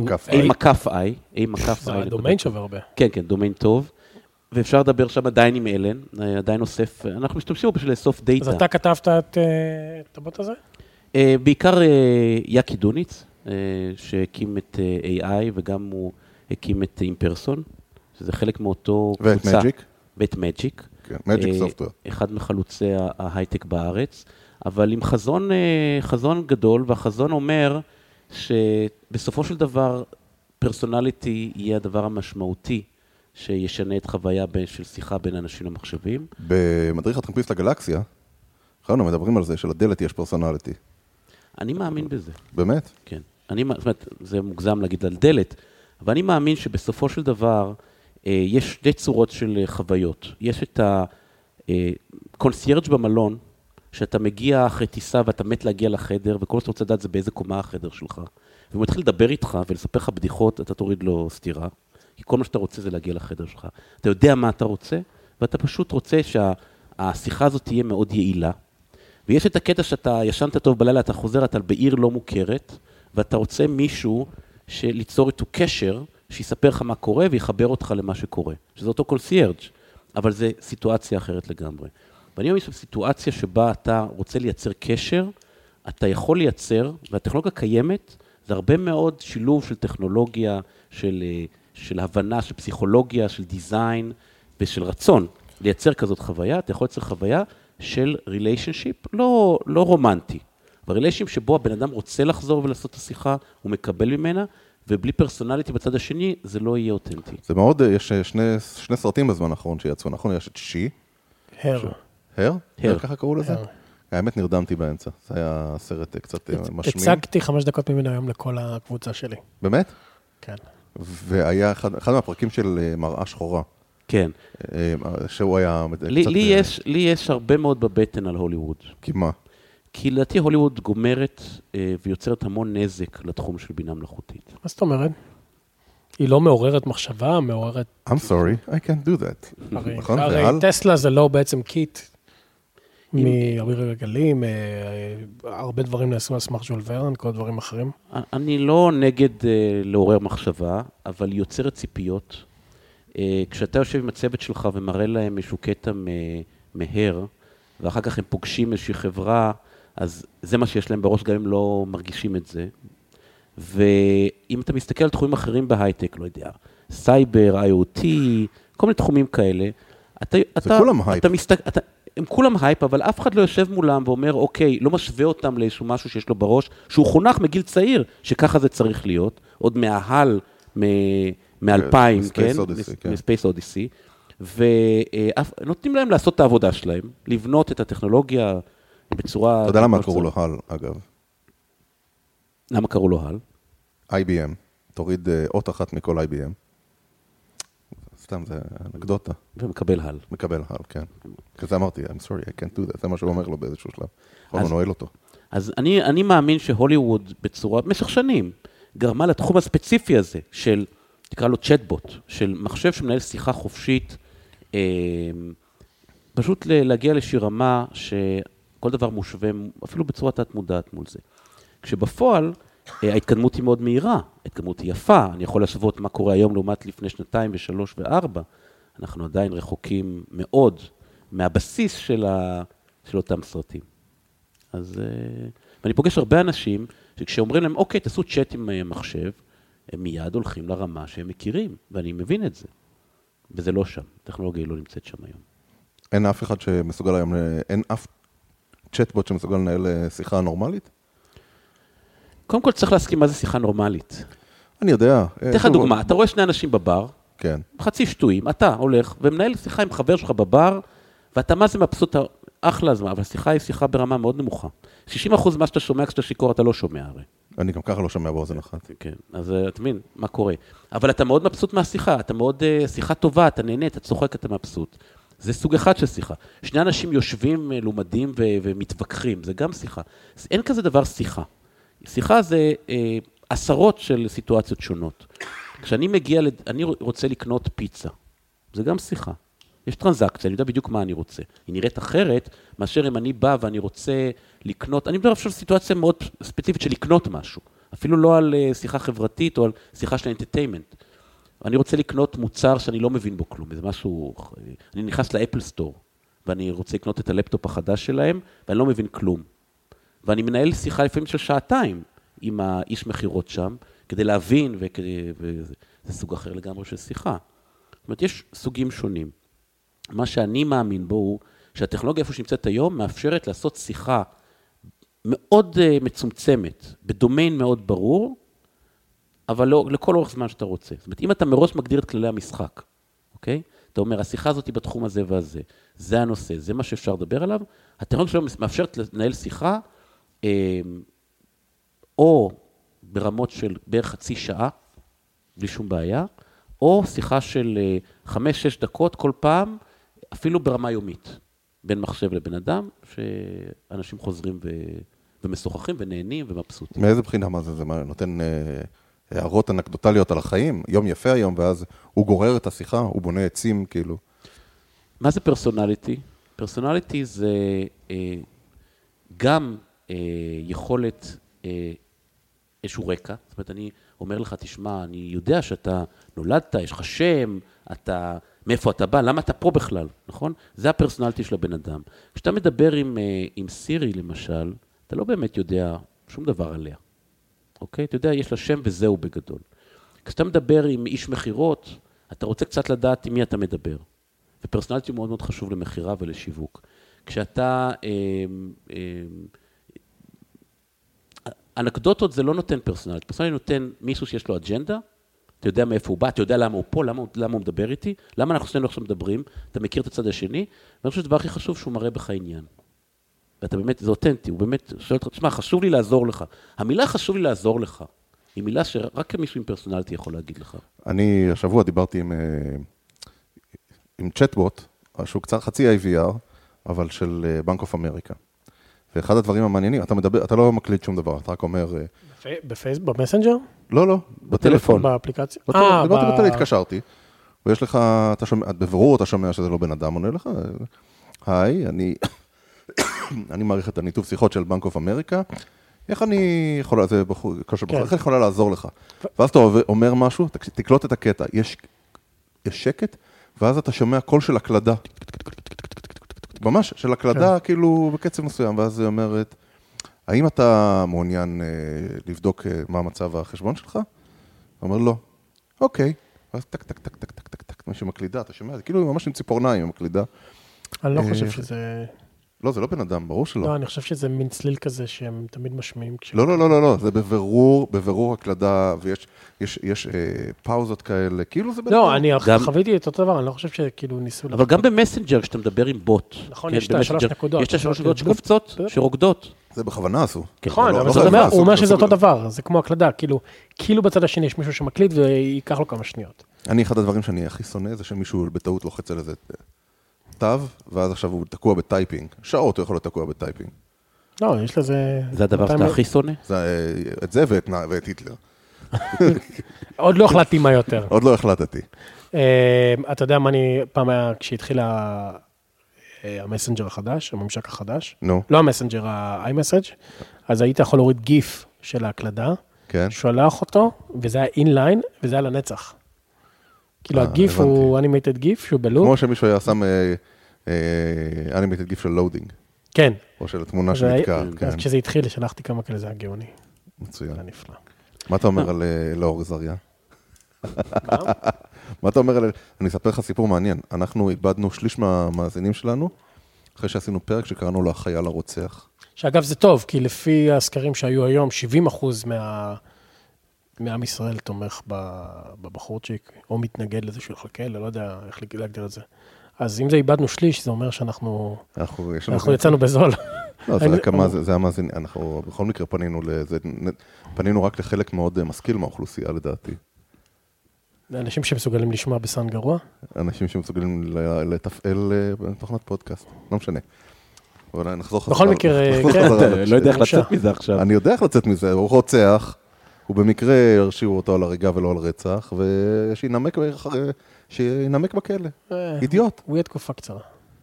A-I. זה דומיין שווה הרבה. כן, כן, דומיין טוב. ואפשר לדבר שם עדיין עם אלן, עדיין אוסף, אנחנו משתמשים בשביל לאסוף דאטה. אז אתה כתבת את הבוט הזה? בעיקר יקי דוניץ, שהקים את AI, וגם הוא הקים את אימפרסון, שזה חלק מאותו קבוצה. ואת מג'יק? ואת מג'יק. כן, מג'יק סופטוור. אחד מחלוצי ההייטק בארץ, אבל עם חזון גדול, והחזון אומר שבסופו של דבר, פרסונליטי יהיה הדבר המשמעותי, שישנה את חוויה של שיחה בין אנשים למחשבים. במדריך הטרמפיסט לגלקסיה, אנחנו מדברים על זה, שלדלת יש פרסונליטי. אני מאמין בזה. באמת? כן. זאת אומרת, זה מוגזם להגיד על דלת, אבל אני מאמין שבסופו של דבר, יש שתי צורות של חוויות. יש את הקונסיירג' במלון, שאתה מגיע אחרי טיסה ואתה מת להגיע לחדר, וכל מה שאתה רוצה לדעת זה באיזה קומה החדר שלך. והוא מתחיל לדבר איתך ולספר לך בדיחות, אתה תוריד לו סתירה. כי כל מה שאתה רוצה זה להגיע לחדר שלך. אתה יודע מה אתה רוצה, ואתה פשוט רוצה שהשיחה הזאת תהיה מאוד יעילה. ויש את הקטע שאתה ישנת טוב בלילה, אתה חוזר, אתה בעיר לא מוכרת, ואתה רוצה מישהו ליצור איתו קשר, שיספר לך מה קורה ויחבר אותך למה שקורה. שזה אותו קונסיירג', אבל זה סיטואציה אחרת לגמרי. ואני אומר סיטואציה שבה אתה רוצה לייצר קשר, אתה יכול לייצר, והטכנולוגיה קיימת, זה הרבה מאוד שילוב של טכנולוגיה, של הבנה, של פסיכולוגיה, של דיזיין ושל רצון לייצר כזאת חוויה. אתה יכול לייצר חוויה של ריליישנשיפ, לא רומנטי, אבל ריליישנשיפ שבו הבן אדם רוצה לחזור ולעשות את השיחה, הוא מקבל ממנה, ובלי פרסונליטי בצד השני, זה לא יהיה אותנטי. זה מאוד, יש שני סרטים בזמן האחרון שיצאו, נכון? יש את שי. הר? ככה קראו לזה? האמת נרדמתי באמצע, זה היה סרט קצת משמים. הצגתי 5 דקות ממנו היום לכל הקבוצה שלי. באמת? כן. והיה אחד מהפרקים של מראה שחורה. כן. שהוא היה קצת... לי יש הרבה מאוד בבטן על הוליווד. כי מה? כי לדעתי הוליווד גומרת ויוצרת המון נזק לתחום של בינה מלאכותית. מה זאת אומרת? היא לא מעוררת מחשבה, מעוררת... I'm sorry, I can't do that. נכון? הרי טסלה זה לא בעצם קיט מהרבה גלים, הרבה דברים נעשו על סמך ז'ול ורן, כל דברים אחרים. אני לא נגד לעורר מחשבה, אבל היא יוצרת ציפיות. כשאתה יושב עם הצוות שלך ומראה להם איזשהו קטע מהר, ואחר כך הם פוגשים איזושהי חברה, אז זה מה שיש להם בראש, גם אם לא מרגישים את זה. ואם אתה מסתכל על תחומים אחרים בהייטק, לא יודע, סייבר, IoT, כל מיני תחומים כאלה, זה כולם הייפ. הם כולם הייפ, אבל אף אחד לא יושב מולם ואומר, אוקיי, לא משווה אותם לאיזשהו משהו שיש לו בראש, שהוא חונך מגיל צעיר, שככה זה צריך להיות, עוד מההל, מ-2000, כן? מספייס אודיסי, ונותנים להם לעשות את העבודה שלהם, לבנות את הטכנולוגיה בצורה... אתה יודע למה קראו לו הל, אגב? למה קראו לו הל? IBM, תוריד אות אחת מכל IBM. סתם, זה אנקדוטה. ומקבל הל. מקבל הל, כן. כזה אמרתי, I'm sorry, I can't do that. זה מה שהוא אומר לו באיזשהו שלב. הוא נועל אותו. אז אני מאמין שהוליווד בצורה, במשך שנים, גרמה לתחום הספציפי הזה של, תקרא לו צ'טבוט, של מחשב שמנהל שיחה חופשית, פשוט להגיע לאיזושהי רמה שכל דבר מושווה, אפילו בצורה תת-מודעת מול זה. כשבפועל, ההתקדמות היא מאוד מהירה, ההתקדמות היא יפה, אני יכול להשוות מה קורה היום לעומת לפני 2 ו3 ו4, אנחנו עדיין רחוקים מאוד מהבסיס של אותם סרטים. אז, ואני פוגש הרבה אנשים שכשאומרים להם, אוקיי, תעשו צ'אט עם מחשב, הם מיד הולכים לרמה שהם מכירים, ואני מבין את זה. וזה לא שם, הטכנולוגיה לא נמצאת שם היום. אין אף אחד שמסוגל היום, אין אף צ'אטבוט שמסוגל לנהל שיחה נורמלית? קודם כל צריך להסכים מה זה שיחה נורמלית. אני יודע. אתן לך דוגמה, אתה רואה 2 אנשים בבר, כן. חצי שטויים, אתה הולך ומנהל שיחה עם חבר שלך בבר, ואתה מה זה מבסוט, אחלה זמן, אבל השיחה היא שיחה ברמה מאוד נמוכה. 60% מה שאתה שומע כשאתה שיקור, אתה לא שומע הרי. אני גם ככה לא שומע באוזן אחת. כן, אז אתה מבין, מה קורה? אבל אתה מאוד מבסוט מהשיחה, אתה מאוד, שיחה טובה, אתה נהנה, אתה צוחק, אתה מבסוט. זה סוג אחד של שיחה. 2 אנשים יושבים, לומדים ומתווכחים, זה גם שיחה. אין כזה דבר שיחה. שיחה זה עשרות של סיטואציות שונות. כשאני מגיע, אני רוצה לקנות פיצה, זה גם שיחה. יש טרנזקציה, אני יודע בדיוק מה אני רוצה. היא נראית אחרת, מאשר אם אני בא ואני רוצה לקנות, אני מדבר עכשיו על סיטואציה מאוד ספציפית של לקנות משהו. אפילו לא על שיחה חברתית או על שיחה של אנטרטיימנט. אני רוצה לקנות מוצר שאני לא מבין בו כלום, זה משהו, אני נכנס לאפל סטור, ואני רוצה לקנות את הלפטופ החדש שלהם, ואני לא מבין כלום. ואני מנהל שיחה לפעמים של 2 עם האיש מחירות שם, כדי להבין, וזה סוג אחר לגמרי של שיחה. זאת אומרת, יש סוגים שונים. מה שאני מאמין בו הוא שהטכנולוגיה איפה שנמצאת היום מאפשרת לעשות שיחה מאוד מצומצמת, בדומיין מאוד ברור, אבל לא, לכל אורך זמן שאתה רוצה. זאת אומרת, אם אתה מראש מגדיר את כללי המשחק, אוקיי? אתה אומר, השיחה הזאת היא בתחום הזה והזה, זה הנושא, זה מה שאפשר לדבר עליו, הטכנולוגיה שלו מאפשרת לנהל שיחה, או ברמות של בערך חצי שעה, בלי שום בעיה, או שיחה של 5-6 דקות כל פעם, אפילו ברמה יומית, בין מחשב לבן אדם, שאנשים חוזרים ומשוחחים ונהנים ומבסוטים. מאיזה בחינה מה זה? זה נותן הערות אנקדוטליות על החיים, יום יפה היום, ואז הוא גורר את השיחה, הוא בונה עצים, כאילו. מה זה פרסונליטי? פרסונליטי זה גם יכולת איזשהו רקע, זאת אומרת, אני אומר לך, תשמע, אני יודע שאתה נולדת, יש לך שם, מאיפה אתה בא, למה אתה פה בכלל, נכון? זה הפרסונליטי של הבן אדם. כשאתה מדבר עם סירי, למשל, אתה לא באמת יודע שום דבר עליה, אוקיי? אתה יודע, יש לה שם וזהו בגדול. כשאתה מדבר עם איש מחירות, אתה רוצה קצת לדעת עם מי אתה מדבר. ופרסונליטי הוא מאוד מאוד חשוב למחירה ולשיווק. כשאתה... אנקדוטות זה לא נותן פרסונליטי. פרסונליטי נותן מישהו שיש לו אג'נדה, אתה יודע מאיפה הוא בא, אתה יודע למה הוא פה, למה הוא מדבר איתי, למה אנחנו שנינו עכשיו מדברים, אתה מכיר את הצד השני, ואני חושב שהדבר הכי חשוב שהוא מראה בך עניין. ואתה באמת, זה אותנטי, הוא באמת שואל אותך, תשמע, חשוב לי לעזור לך. המילה חשוב לי לעזור לך, היא מילה שרק מישהו עם פרסונליטי יכול להגיד לך. אני השבוע דיברתי עם צ'טבוט, שהוא קצת חצי IVR, אבל של בנק אוף אמריקה. ואחד הדברים המעניינים, אתה לא מקליט שום דבר, אתה רק אומר... בפייסבוק, במסנג'ר? לא, בטלפון. באפליקציה? דיברתי בטלפון, התקשרתי, ויש לך, בבירור אתה שומע שזה לא בן אדם, עונה לך, היי, אני מעריך את הניתוב שיחות של בנק אוף אמריקה, איך אני יכולה, זה בחור, איך אני יכולה לעזור לך? ואז אתה אומר משהו, תקלוט את הקטע, יש שקט, ואז אתה שומע קול של הקלדה. ממש, של הקלדה, כאילו, בקצב מסוים, ואז היא אומרת, האם אתה מעוניין לבדוק מה מצב החשבון שלך? הוא אומר, לא. אוקיי. ואז טק, טק, טק, טק, טק, טק, טק, משהו מקלידה, אתה שומע, זה כאילו ממש עם ציפורניים, מקלידה. אני לא חושב שזה... לא, זה לא בן אדם, ברור שלא. לא, אני חושב שזה מין צליל כזה שהם תמיד משמיעים. לא, זה בבירור הקלדה, ויש פאוזות כאלה, כאילו זה בן אדם. לא, אני חוויתי את אותו דבר, אני לא חושב שכאילו ניסו... אבל גם במסנג'ר, כשאתה מדבר עם בוט. נכון, יש את השלוש נקודות. יש את השלוש נקודות שקופצות, שרוקדות. זה בכוונה עשו. נכון, אבל הוא אומר שזה אותו דבר, זה כמו הקלדה, כאילו בצד השני יש מישהו שמקליט ויקח לו כמה שניות. אחד הדברים שאני הכי שונא זה שמישהו בטעות לוחץ על איזה תו, ואז עכשיו הוא תקוע בטייפינג. שעות הוא יכול להיות תקוע בטייפינג. לא, יש לזה... זה הדבר שאתה הכי שונא? את זה ואת היטלר. עוד לא החלטתי מה יותר. עוד לא החלטתי. אתה יודע מה אני, פעם היה, כשהתחיל המסנג'ר החדש, הממשק החדש, לא המסנג'ר, ה-iMessage, אז היית יכול להוריד גיף של ההקלדה, שולח אותו, וזה היה אינליין, וזה היה לנצח. כאילו הגיף הוא animated גיף, שהוא בלופ. כמו שמישהו היה שם animated גיף של לואודינג. כן. או של התמונה שנתקעה. אז כשזה התחיל, שלחתי כמה כאלה, זה היה גאוני. מצוין. זה נפלא. מה אתה אומר על לאור עזריה? מה אתה אומר על... אני אספר לך סיפור מעניין. אנחנו איבדנו שליש מהמאזינים שלנו, אחרי שעשינו פרק שקראנו לו החייל הרוצח. שאגב זה טוב, כי לפי הסקרים שהיו היום, 70% מעם ישראל תומך בבחורצ'יק, או מתנגד לזה שהוא יחכה, לא יודע איך להגדיר את זה. אז אם זה איבדנו שליש, זה אומר שאנחנו יצאנו בזול. לא, זה המאזין, אנחנו בכל מקרה פנינו רק לחלק מאוד משכיל מהאוכלוסייה לדעתי. אנשים שמסוגלים לשמוע בסאונד גרוע? אנשים שמסוגלים לתפעל תוכנת פודקאסט, לא משנה. בכל מקרה, לא יודע איך לצאת מזה עכשיו. אני יודע איך לצאת מזה, הוא רוצח, הוא במקרה הרשיעו אותו על הריגה ולא על רצח, שינמק בכלא. אידיוט. הוא יהיה תקופה קצרה.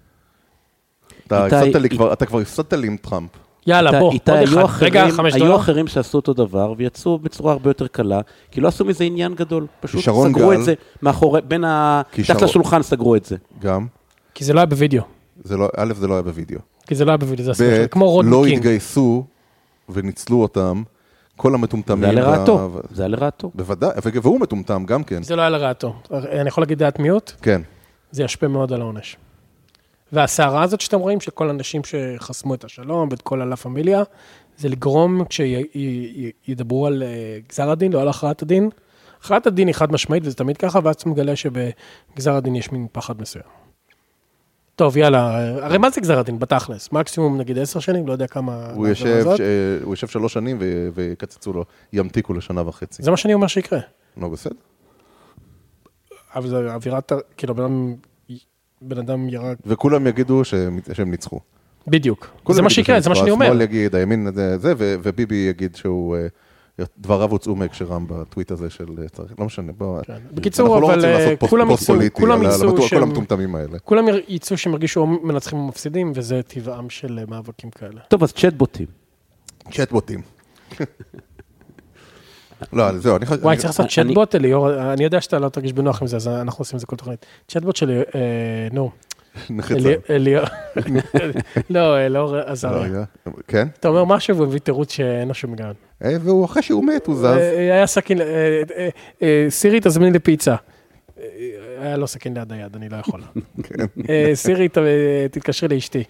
אתה כבר הפסדת לי עם טראמפ. יאללה, בוא, עוד אחד. רגע, $5. היו אחרים שעשו אותו דבר, ויצאו בצורה הרבה יותר קלה, כי לא עשו מזה עניין גדול. פשוט סגרו את זה מאחורי, תחת לשולחן סגרו את זה. גם. כי זה לא היה בווידאו. א', זה לא היה בווידאו. כי זה לא היה בווידאו, זה הספר, כמו רודני קינג. לא התגייסו וניצלו אותם. כל המטומטמים... זה היה לרעתו. זה היה לרעתו. בוודאי, והוא מטומטם גם כן. זה לא היה לרעתו. אני יכול להגיד דעת מיעוט? כן. זה ישפיע מאוד על העונש. והסערה הזאת שאתם רואים, שכל האנשים שחסמו את השלום ואת כל הלה פמיליה, זה לגרום כשידברו על גזר הדין, לא על הכרעת הדין. הכרעת הדין היא חד משמעית, וזה תמיד ככה, ואז מגלה שבגזר הדין יש מין פחד מסוים. טוב, יאללה, הרי מה זה גזר הדין? בתכלס, מקסימום נגיד 10 שנים, לא יודע כמה... הוא יושב 3 שנים ויקצצו לו, ימתיקו לשנה וחצי. זה מה שאני אומר שיקרה. לא, בסדר. אבל זה אווירת, כאילו, בן אדם ירק... וכולם יגידו שהם ניצחו. בדיוק. זה מה שיקרה, זה מה שאני אומר. השמאל יגיד, הימין זה, וביבי יגיד שהוא... דבריו הוצאו מהקשרם בטוויט הזה של צריך, לא משנה, בוא... בקיצור, אבל כולם ייצאו שהם הרגישו מנצחים ומפסידים, וזה טבעם של מאבקים כאלה. טוב, אז צ'טבוטים. צ'טבוטים. לא, זהו, וואי, צריך לעשות צ'טבוט, ליאור, אני יודע שאתה לא תרגיש בנוח עם זה, אז אנחנו עושים את זה כל תוכנית. צ'טבוט שלי, נו, נכי צה"ל. לא, אלאור עזריה. כן? אתה אומר משהו והוא הביא תירוץ שאין לו שום גאון. והוא אחרי שהוא מת, הוא זז. היה סכין, סירי תזמין לפיצה. היה לו סכין ליד היד, אני לא יכול. סירי, תתקשרי לאשתי.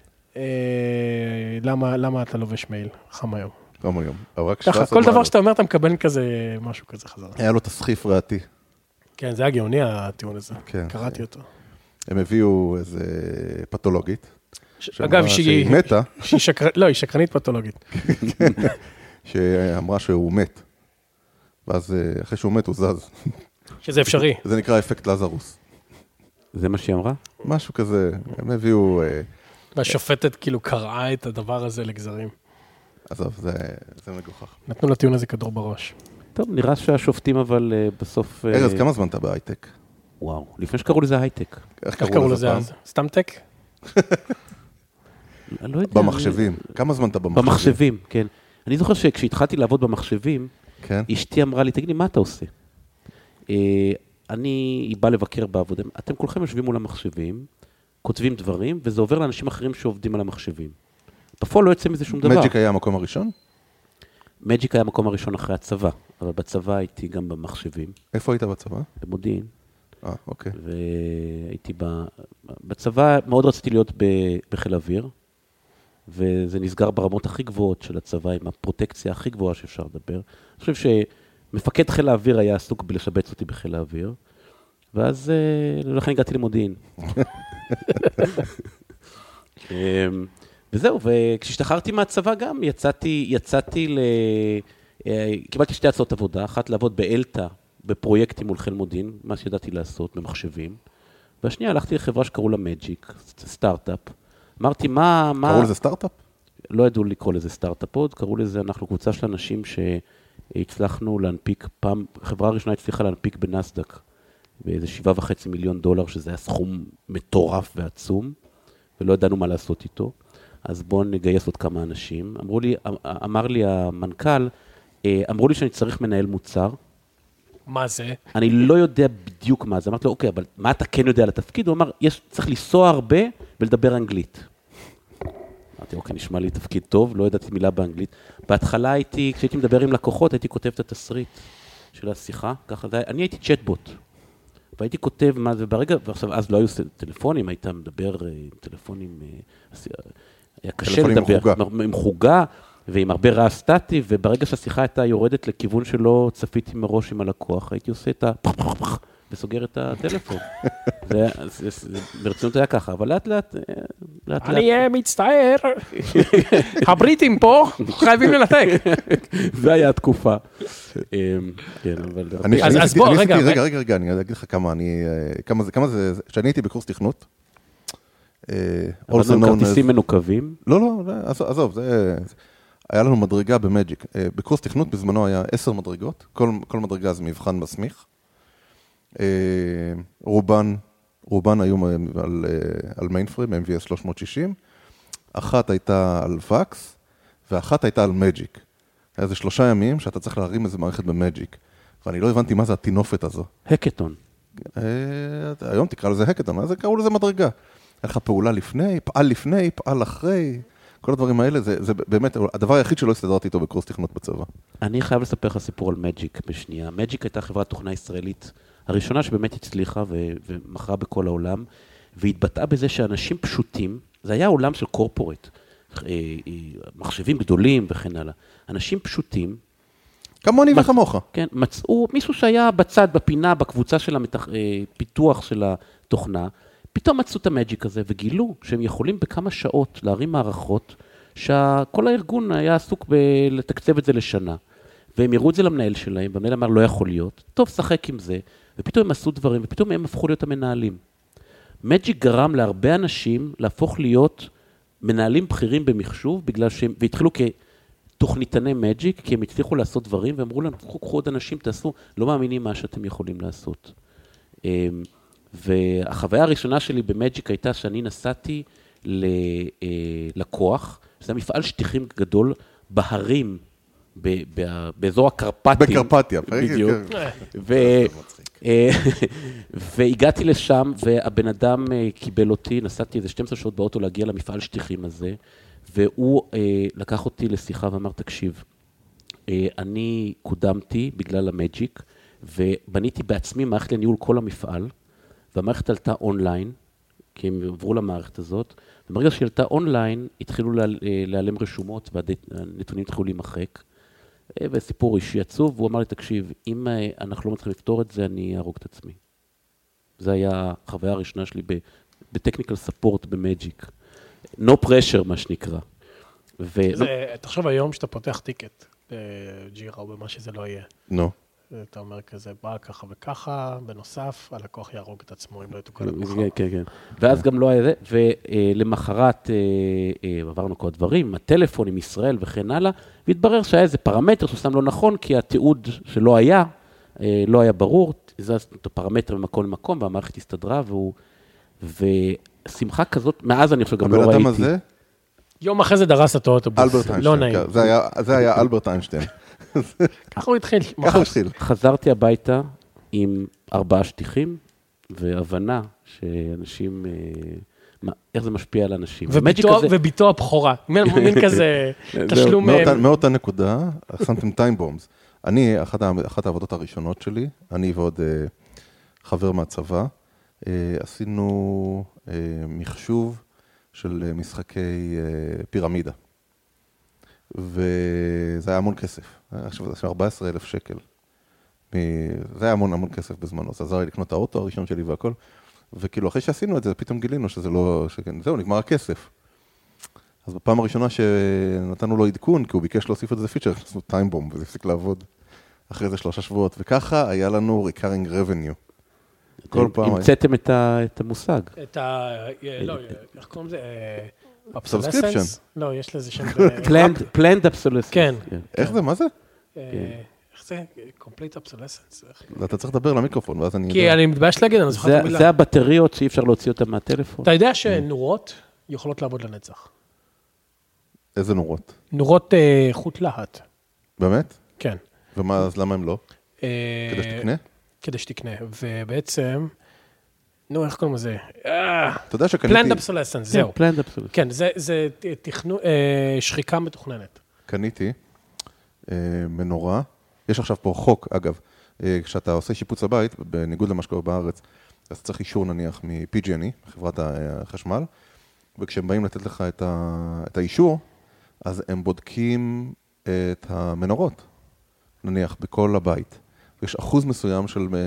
למה אתה לובש מייל? חם היום. חם היום. ככה, כל דבר שאתה אומר, אתה מקבל כזה, משהו כזה חזרה. היה לו תסחיף ריאתי. כן, זה היה גאוני הטיעון הזה. קראתי אותו. הם הביאו איזה פתולוגית. אגב, שהיא מתה. לא, היא שקרנית פתולוגית. שאמרה שהוא מת. ואז אחרי שהוא מת הוא זז. שזה אפשרי. זה נקרא אפקט לזרוס. זה מה שהיא אמרה? משהו כזה, הם הביאו... והשופטת כאילו קראה את הדבר הזה לגזרים. עזוב, זה מגוחך. נתנו לטיעון הזה כדור בראש. טוב, נראה שהשופטים אבל בסוף... ארז, כמה זמן אתה בהייטק? וואו, לפני שקראו לזה הייטק. איך קראו לזה אז? סתם טק? לא יודע. במחשבים. כמה זמן אתה במחשבים? במחשבים, כן. אני זוכר שכשהתחלתי לעבוד במחשבים, אשתי אמרה לי, תגיד לי, מה אתה עושה? היא באה לבקר בעבודה. אתם כולכם יושבים מול המחשבים, כותבים דברים, וזה עובר לאנשים אחרים שעובדים על המחשבים. בפועל לא יוצא מזה שום דבר. מג'יק היה המקום הראשון? מג'יק היה המקום הראשון אחרי הצבא, אבל בצבא הייתי גם במחשבים. איפה היית בצבא? במודיעין. אוקיי. והייתי בצבא, מאוד רציתי להיות בחיל אוויר, וזה נסגר ברמות הכי גבוהות של הצבא, עם הפרוטקציה הכי גבוהה שאפשר לדבר. אני חושב שמפקד חיל האוויר היה עסוק בלשבץ אותי בחיל האוויר, ואז לכן הגעתי למודיעין. וזהו, וכשהשתחררתי מהצבא גם, קיבלתי שתי הצעות עבודה, אחת לעבוד באלטה, בפרויקטים מול חיל מודיעין, מה שידעתי לעשות, במחשבים, והשנייה הלכתי לחברה שקראו לה מג'יק, סטארט-אפ. אמרתי, מה... קראו לזה סטארט-אפ? לא ידעו לקרוא לזה סטארט-אפ עוד, קראו לזה, אנחנו קבוצה של אנשים שהצלחנו להנפיק פעם, החברה הראשונה הצליחה להנפיק בנסדק, באיזה $7.5 מיליון, שזה היה סכום מטורף ועצום, ולא ידענו מה לעשות איתו. אז בואו נגייס עוד כמה אנשים. אמר לי המנכ"ל, אמרו לי שאני צריך מנהל מוצר. מה זה? אני לא יודע בדיוק מה זה. אמרתי לו, אוקיי, אבל מה אתה כן יודע על התפקיד? הוא אמר, צריך לנסוע הרבה ולדבר אנגלית. אמרתי, אוקיי, נשמע לי תפקיד טוב, לא ידעתי מילה באנגלית. בהתחלה כשהייתי מדבר עם לקוחות, הייתי כותב את התסריט של השיחה. ככה זה, אני הייתי צ'טבוט. והייתי כותב מה זה ברגע, ועכשיו, אז לא היו טלפונים, היית מדבר עם טלפונים, היה קשה לדבר, עם חוגה ועם הרבה רעש סטטי, וברגע שהשיחה הייתה יורדת לכיוון שלא צפיתי מראש עם הלקוח, הייתי עושה את וסוגר את הטלפון. ברצינות היה ככה, אבל לאט לאט... אני מצטער, הבריטים פה חייבים לנתק. זה היה התקופה. כן, אבל... אז בוא, רגע. רגע, אני אגיד לך כמה זה, שאני הייתי בקורס תכנות. עבדנו עם כרטיסים מנוקבים? לא, עזוב, היה לנו מדרגה במג'יק. בקורס תכנות בזמנו היה 10 מדרגות, כל מדרגה זה מבחן מסמיך. רובן היו על מיינפריים, MVS 360, אחת הייתה על פקס, ואחת הייתה על מג'יק. היה איזה 3 ימים שאתה צריך להרים איזה מערכת במג'יק, ואני לא הבנתי מה זה התינופת הזו. הקטון. היום תקרא לזה הקטון, אז קראו לזה מדרגה. היה לך פעולה לפני, פעל אחרי, כל הדברים האלה, זה באמת הדבר היחיד שלא הסתדרתי איתו בקורס תכנות בצבא. אני חייב לספר לך סיפור על מג'יק בשנייה. מג'יק הייתה חברת תוכנה ישראלית הראשונה שבאמת הצליחה ומכרה בכל העולם, והתבטאה בזה שאנשים פשוטים, זה היה עולם של קורפורט, מחשבים גדולים וכן הלאה. אנשים פשוטים, כמוני וכמוך. כן, מצאו מישהו שהיה בצד, בפינה, בקבוצה של הפיתוח של התוכנה, פתאום מצאו את המג'יק הזה וגילו שהם יכולים בכמה שעות להרים מערכות שכל הארגון היה עסוק לתקצב את זה לשנה. והם יראו את זה למנהל שלהם, והמנהל אמר לא יכול להיות, טוב, שחק עם זה, ופתאום הם עשו דברים, ופתאום הם הפכו להיות המנהלים. מג'יק גרם להרבה אנשים להפוך להיות מנהלים בכירים במחשוב, והתחילו כתוכניתני מג'יק, כי הם הצליחו לעשות דברים, ואמרו לנו, קחו עוד אנשים, תעשו, לא מאמינים מה שאתם יכולים לעשות. והחוויה הראשונה שלי במג'יק הייתה שאני נסעתי ללקוח, שזה מפעל שטיחים גדול בהרים, באזור הקרפטים. בקרפטיה. בדיוק. והגעתי לשם, והבן אדם קיבל אותי, נסעתי איזה 12 שעות באוטו להגיע למפעל שטיחים הזה, והוא לקח אותי לשיחה ואמר, תקשיב, אני קודמתי בגלל המג'יק, ובניתי בעצמי מערכת לניהול כל המפעל, והמערכת עלתה אונליין, כי הם עברו למערכת הזאת, וברגע שהיא עלתה אונליין, התחילו להיעלם רשומות, והנתונים התחילו להימחק, וסיפור אישי עצוב, והוא אמר לי, תקשיב, אם אנחנו לא מצליחים לפתור את זה, אני ארוג את עצמי. זו הייתה החוויה הראשונה שלי בטכניקל ספורט במג'יק. No pressure, מה שנקרא. תחשוב היום שאתה פותח טיקט בג'ירה או במה שזה לא יהיה. נו. אתה אומר כזה, בא ככה וככה, בנוסף, הלקוח יהרוג את עצמו אם לא יתוקן הלקוח. כן, כן. ואז גם לא היה זה, ולמחרת עברנו כל הדברים, הטלפון עם ישראל וכן הלאה, והתברר שהיה איזה פרמטר שהוא שם לא נכון, כי התיעוד שלא היה, לא היה ברור, הזזנו את הפרמטר ממקום למקום, והמערכת הסתדרה, ושמחה כזאת, מאז אני חושב גם לא ראיתי. הבן אדם הזה? יום אחרי זה דרס את האוטובוס. אלברט איינשטיין, זה היה אלברט איינשטיין. ככה הוא התחיל. ככה הוא התחיל. חזרתי הביתה עם 4 שטיחים, והבנה שאנשים, איך זה משפיע על אנשים. וביתו הבכורה. מין כזה תשלום. מאותה נקודה, שמתם טיים בומס. אני, אחת העבודות הראשונות שלי, אני ועוד חבר מהצבא, עשינו מחשוב של משחקי פירמידה. וזה היה המון כסף. עכשיו, זה 14,000 שקל. זה היה המון כסף בזמנו. זה עזר לי לקנות את האוטו הראשון שלי והכל. וכאילו, אחרי שעשינו את זה, פתאום גילינו שזה לא... זהו, נגמר הכסף. אז בפעם הראשונה שנתנו לו עדכון, כי הוא ביקש להוסיף את זה פיצ'ר, עשינו טיים בום, וזה הפסיק לעבוד אחרי זה 3 שבועות. וככה היה לנו recurring revenue. כל פעם... המצאתם את המושג. לא, איך קוראים לזה? Subscription. לא, יש לזה שם... Planned obsolescence. כן. איך זה? מה זה? איך זה? Complete obsolescence. אתה צריך לדבר למיקרופון, ואז אני יודע. כי אני מתבייש להגיד, אני זוכר את המילה. זה הבטריות שאי אפשר להוציא אותן מהטלפון. אתה יודע שנורות יכולות לעבוד לנצח. איזה נורות? נורות חוט להט. באמת? כן. ומה, אז למה הם לא? כדי שתקנה? כדי שתקנה. ובעצם... נו, איך קוראים לזה? אתה יודע שקניתי... Planned obsolescence, זהו. Planned obsolescence. כן, זה שחיקה מתוכננת. קניתי מנורה. יש עכשיו פה חוק, אגב, כשאתה עושה שיפוץ הבית, בניגוד למה שקורה בארץ, אז צריך אישור נניח מ-PG&E, חברת החשמל, וכשהם באים לתת לך את האישור, אז הם בודקים את המנורות, נניח, בכל הבית. ויש אחוז מסוים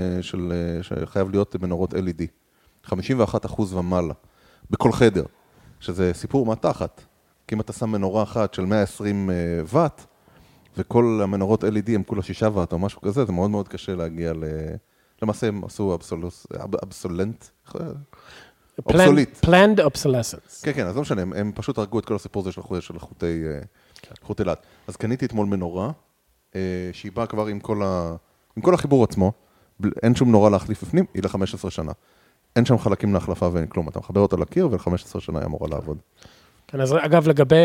שחייב להיות מנורות LED. 51% ומעלה, בכל חדר, שזה סיפור מתחת. כי אם אתה שם מנורה אחת של 120 וואט, וכל המנורות LED הם כולה 6 וואט או משהו כזה, זה מאוד מאוד קשה להגיע למעשה הם עשו אבסולנט. Planned obsolescence. כן, אז לא משנה, הם פשוט הרגו את כל הסיפור הזה של חוטי לאט. אז קניתי אתמול מנורה, שהיא באה כבר עם כל החיבור עצמו, אין שום מנורה להחליף בפנים, היא ל-15 שנה. אין שם חלקים להחלפה ואין כלום, אתה מחבר אותה לקיר ול-15 שנה היא אמורה לעבוד. כן, אז אגב, לגבי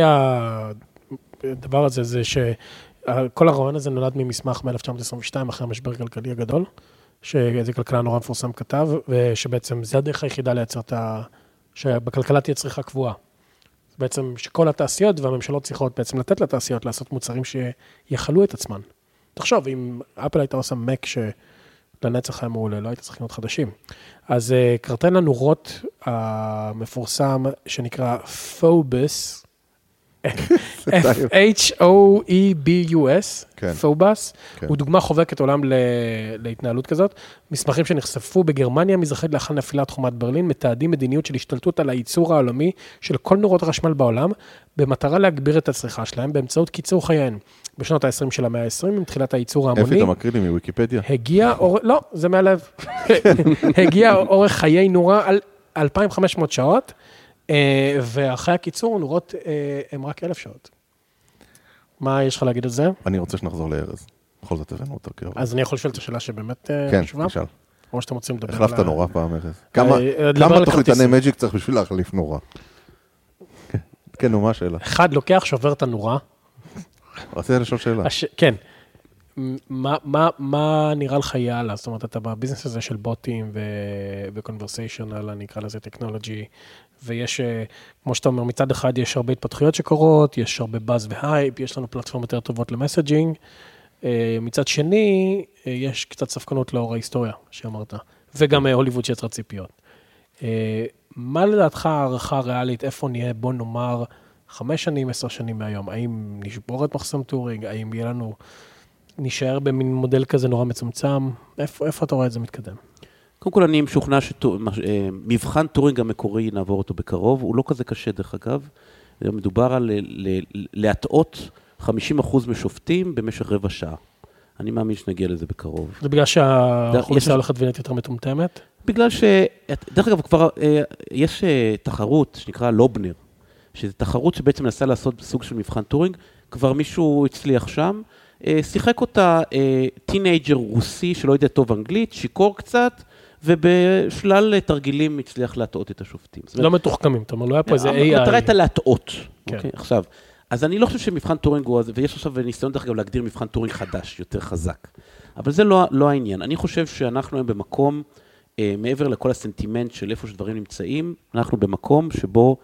הדבר הזה, זה שכל הרעיון הזה נולד ממסמך מ-1922, אחרי המשבר הכלכלי הגדול, שזה כלכלה נורא מפורסם כתב, ושבעצם זה הדרך היחידה לייצר שבכלכלה תהיה צריכה קבועה. בעצם שכל התעשיות והממשלות צריכות בעצם לתת לתעשיות לעשות מוצרים שיחלו את עצמן. תחשוב, אם אפל הייתה עושה מק שלנצח היה מעולה, לא הייתה צריך לקנות חדשים. אז קרטן הנורות המפורסם שנקרא פובוס, F-H-O-E-B-U-S, פובוס, הוא דוגמה חובקת עולם להתנהלות כזאת. מסמכים שנחשפו בגרמניה מזרחית לאחר נפילת חומת ברלין, מתעדים מדיניות של השתלטות על הייצור העולמי של כל נורות החשמל בעולם, במטרה להגביר את הצריכה שלהם באמצעות קיצור חייהן. בשנות ה-20 של המאה ה-20, עם תחילת הייצור ההמוני. איפה אתה מקריא לי מוויקיפדיה? לא, זה מהלב. הגיע אורך חיי נורה על 2,500 שעות, ואחרי הקיצור, נורות הם רק 1,000 שעות. מה יש לך להגיד על זה? אני רוצה שנחזור לארז. בכל זאת הבאנו אותו קרוב. אז אני יכול לשאול את השאלה שבאמת חשובה? כן, תשאל. או שאתם רוצים לדבר החלפת נורה פעם, ארז. כמה תוכניתני מג'יק צריך בשביל להחליף נורה? כן, נו, מה השאלה? אחד לוקח, שובר את הנורה. רציתי לשאול שאלה. כן. מה נראה לך יאללה? זאת אומרת, אתה בביזנס הזה של בוטים ו-conversational, אני אקרא לזה טכנולוגי, ויש, כמו שאתה אומר, מצד אחד יש הרבה התפתחויות שקורות, יש הרבה באז והייפ, יש לנו פלטפורמות יותר טובות למסג'ינג, מצד שני, יש קצת ספקנות לאור ההיסטוריה שאמרת, וגם הוליווד שיצרה ציפיות. מה לדעתך הערכה ריאלית, איפה נהיה, בוא נאמר, 5 שנים, 10 שנים מהיום? האם נשבור את מחסום טורינג? האם יהיה לנו, נשאר במין מודל כזה נורא מצומצם? איפה אתה רואה את זה מתקדם? קודם כל, אני משוכנע שמבחן טורינג המקורי, נעבור אותו בקרוב, הוא לא כזה קשה דרך אגב. מדובר על להטעות 50% משופטים במשך רבע שעה. אני מאמין שנגיע לזה בקרוב. זה בגלל שהאוכלוסייה הולכת ונהיית יותר מטומטמת? בגלל דרך אגב, כבר יש תחרות שנקרא לובנר, שזו תחרות שבעצם מנסה לעשות סוג של מבחן טורינג, כבר מישהו הצליח שם, שיחק אותה טינאג'ר רוסי שלא יודע טוב אנגלית, שיקור קצת, ובשלל תרגילים הצליח להטעות את השופטים. לא מתוחכמים, אתה אומר, לא היה פה איזה AI. המטרה הייתה להטעות. עכשיו, אז אני לא חושב שמבחן טורינג הוא, ויש עכשיו ניסיון דרך אגב להגדיר מבחן טורינג חדש, יותר חזק. אבל זה לא העניין. אני חושב שאנחנו היום במקום, מעבר לכל הסנטימנט של איפה שדברים נמצאים, אנחנו במקום שבו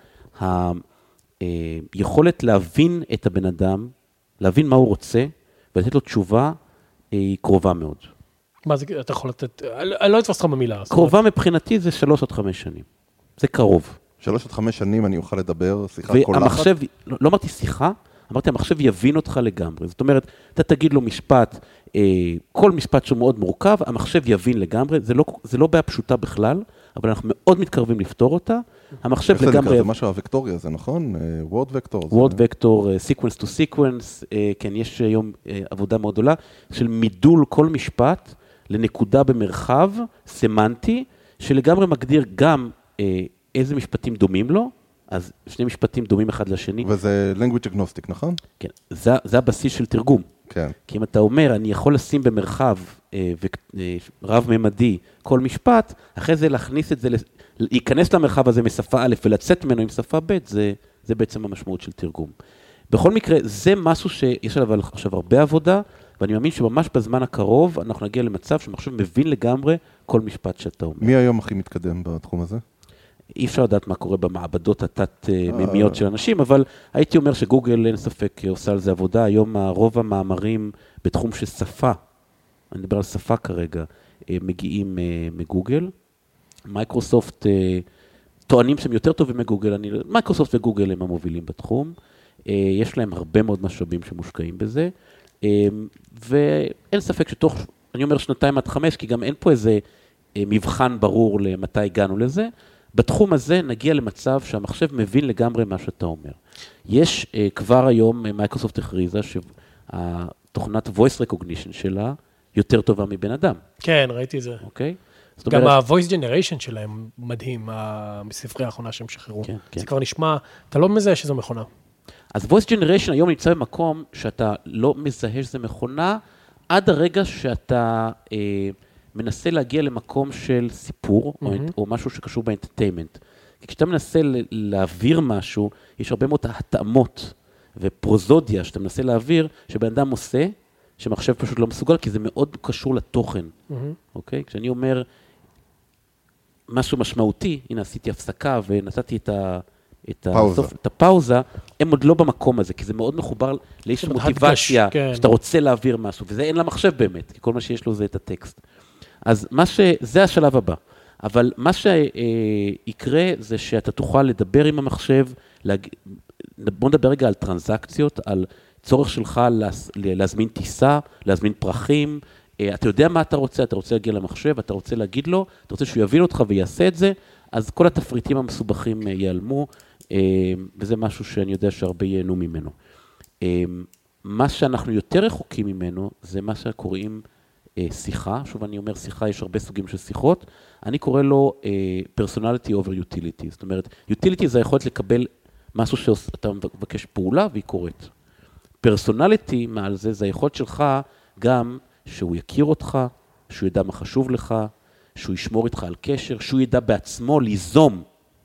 היכולת להבין את הבן אדם, להבין מה הוא רוצה, ולתת לו תשובה, היא קרובה מאוד. מה זה, אתה יכול לתת, אני לא אתפוס אותך במילה. קרובה מבחינתי זה 3 עד 5 שנים. זה קרוב. 3 עד 5 שנים אני אוכל לדבר, שיחה כל והמחשב, לא אמרתי שיחה, אמרתי, המחשב יבין אותך לגמרי. זאת אומרת, אתה תגיד לו משפט, כל משפט שהוא מאוד מורכב, המחשב יבין לגמרי, זה לא בעיה פשוטה בכלל, אבל אנחנו מאוד מתקרבים לפתור אותה. המחשב לגמרי... זה משהו הוקטוריה, זה נכון? Word Vector. Word Vector, Sequence to Sequence, כן, יש היום עבודה מאוד גדולה, של מידול כל משפט לנקודה במרחב סמנטי, שלגמרי מגדיר גם איזה משפטים דומים לו, אז 2 משפטים דומים אחד לשני. וזה language agnostic, נכון? כן, זה הבסיס של תרגום. כן. כי אם אתה אומר, אני יכול לשים במרחב רב-ממדי כל משפט, אחרי זה להכניס את זה, להיכנס למרחב הזה משפה א' ולצאת ממנו עם שפה ב', זה בעצם המשמעות של תרגום. בכל מקרה, זה משהו שיש עליו עכשיו הרבה עבודה, ואני מאמין שממש בזמן הקרוב אנחנו נגיע למצב שמחשב מבין לגמרי כל משפט שאתה אומר. מי היום הכי מתקדם בתחום הזה? אי אפשר לדעת מה קורה במעבדות התת-מימיות של אנשים, אבל הייתי אומר שגוגל אין ספק עושה על זה עבודה. היום רוב המאמרים בתחום של שפה, אני מדבר על שפה כרגע, מגיעים מגוגל. מייקרוסופט טוענים שהם יותר טובים מגוגל, מייקרוסופט וגוגל הם המובילים בתחום. יש להם הרבה מאוד משאבים שמושקעים בזה, ואין ספק שתוך, אני אומר 2 עד 5, כי גם אין פה איזה מבחן ברור למתי הגענו לזה. בתחום הזה נגיע למצב שהמחשב מבין לגמרי מה שאתה אומר. יש כבר היום, מייקרוסופט הכריזה שהתוכנת voice recognition שלה יותר טובה מבן אדם. כן, ראיתי את זה. אוקיי? גם ה-voice generation שלהם מדהים, בספרי האחרונה שהם שחררו. זה כבר נשמע, אתה לא מזהה שזו מכונה. אז voice generation היום נמצא במקום שאתה לא מזהה שזה מכונה, עד הרגע שאתה מנסה להגיע למקום של סיפור, או משהו שקשור באנטרטיימנט. כי כשאתה מנסה להעביר משהו, יש הרבה מאוד התאמות ופרוזודיה שאתה מנסה להעביר, שבן אדם עושה, שמחשב פשוט לא מסוגל, כי זה מאוד קשור לתוכן. אוקיי? כשאני אומר משהו משמעותי, הנה עשיתי הפסקה ונתתי את הפאוזה, הם עוד לא במקום הזה, כי זה מאוד מחובר לאיש מוטיבציה, שאתה רוצה להעביר משהו, וזה אין למחשב באמת, כי כל מה שיש לו זה את הטקסט. אז זה השלב הבא. אבל מה שיקרה זה שאתה תוכל לדבר עם המחשב, בוא נדבר רגע על טרנזקציות, על צורך שלך להזמין טיסה, להזמין פרחים, אתה יודע מה אתה רוצה להגיע למחשב, אתה רוצה להגיד לו, אתה רוצה שהוא יבין אותך ויעשה את זה, אז כל התפריטים המסובכים ייעלמו, וזה משהו שאני יודע שהרבה ייהנו ממנו. מה שאנחנו יותר רחוקים ממנו, זה מה שקוראים שיחה, שוב אני אומר שיחה, יש הרבה סוגים של שיחות, אני קורא לו personality over utility, זאת אומרת, utility זה היכולת לקבל משהו שאתה מבקש פעולה והיא קורית. personality מעל זה, זה היכולת שלך גם שהוא יכיר אותך, שהוא ידע מה חשוב לך, שהוא ישמור איתך על קשר, שהוא ידע בעצמו ליזום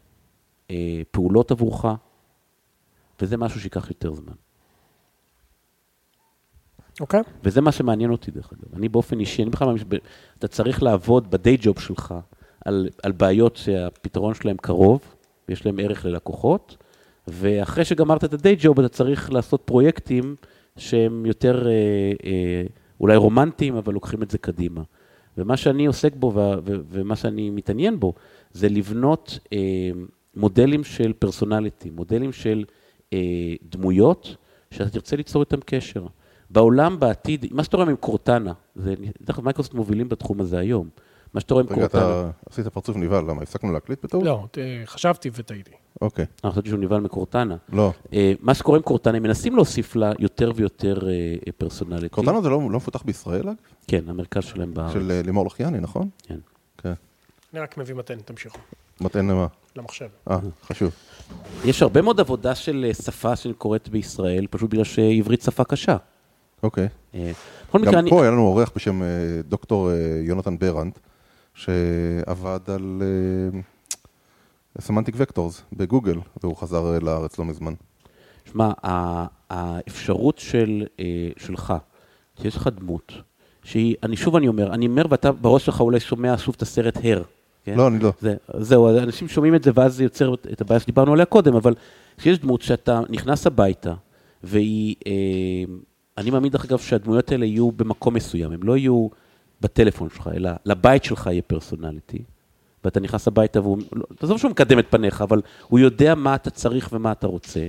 פעולות עבורך, וזה משהו שיקח יותר זמן. אוקיי. וזה מה שמעניין אותי, דרך אגב. אני באופן אישי, אני בכלל מאמין שאתה צריך לעבוד בדיי ג'וב שלך על בעיות שהפתרון שלהם קרוב, ויש להם ערך ללקוחות, ואחרי שגמרת את הדיי ג'וב, אתה צריך לעשות פרויקטים שהם יותר אולי רומנטיים, אבל לוקחים את זה קדימה. ומה שאני עוסק בו, ומה שאני מתעניין בו, זה לבנות מודלים של פרסונליטי, מודלים של דמויות, שאתה תרצה ליצור איתם קשר. בעולם, בעתיד, מה שאתה רואה עם קורטנה, דרך מייקרוסופט מובילים בתחום הזה היום. מה שאתה רואה עם קורטנה... רגע, אתה עשית פרצוף ניבל, למה? הפסקנו להקליט בטעות? לא, חשבתי וטעיתי. אוקיי. אני חושבת שהוא ניבל מקורטנה. לא. מה שקורה עם קורטנה, הם מנסים להוסיף לה יותר ויותר פרסונליטי. קורטנה זה לא מפותח בישראל, אגב? כן, המרכז שלהם בארץ. של לימור לחיאני, נכון? כן. כן. אני רק מביא מתן, תמשיכו. מתן למה? למחשב. חשוב. יש הרבה מאוד עבודה של שפה שקורית בישראל, פשוט בגלל שעברית שפה קשה. אוקיי. בכל מקרה, גם פה היה לנו אורח בשם דוקטור יונתן ברנט, שעבד על סמנטיק וקטורס בגוגל, והוא חזר לארץ לא מזמן. שמע, האפשרות שלך, שיש לך דמות, שהיא, אני אומר, ואתה בראש שלך אולי שומע שוב את הסרט הר. לא, אני לא. זהו, אנשים שומעים את זה, ואז זה יוצר את הבעיה שדיברנו עליה קודם, אבל כשיש דמות שאתה נכנס הביתה, והיא, אני מאמין דרך אגב שהדמויות האלה יהיו במקום מסוים, הם לא יהיו בטלפון שלך, אלא לבית שלך יהיה פרסונליטי, ואתה נכנס הביתה, תעזוב שהוא מקדם את פניך, אבל הוא יודע מה אתה צריך ומה אתה רוצה,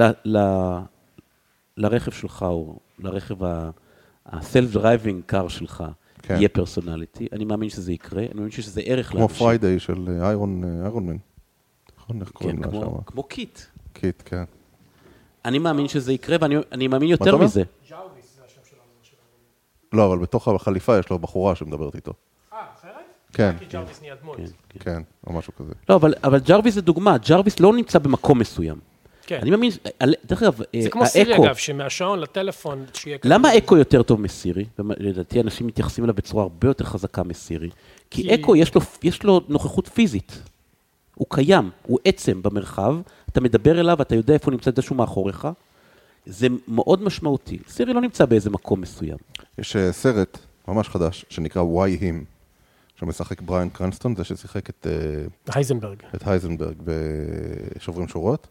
לרכב שלך, או לרכב ה-self-driving car שלך, יהיה פרסונליטי. אני מאמין שזה יקרה, אני מאמין שזה ערך לאנשים. כמו פריידיי של איירון מן. נכון, איך קוראים לה שם? כמו קיט. קיט, כן. אני מאמין שזה יקרה, ואני מאמין יותר מזה. ג'רוויס זה השם שלנו. לא, אבל בתוך החליפה יש לו בחורה שמדברת איתו. אחרת? כן. כי ג'רוויס נהיה דמות. כן, או משהו כזה. לא, אבל ג'רוויס זה דוגמה. ג'רוויס לא נמצא במקום מסוים. כן. אני מאמין, דרך אגב, זה כמו סירי אגב, שמהשעון לטלפון שיהיה... למה אקו יותר טוב מסירי? לדעתי אנשים מתייחסים אליו בצורה הרבה יותר חזקה מסירי. כי אקו יש לו נוכחות פיזית. הוא קיים, הוא עצם במרחב, אתה מדבר אליו, אתה יודע איפה נמצא איזשהו מאחוריך. זה מאוד משמעותי. סירי לא נמצא באיזה מקום מסוים. יש סרט ממש חדש שנקרא Why Him, שמשחק בריין קרנסטון, זה ששיחק את הייזנברג בשוברים שורות.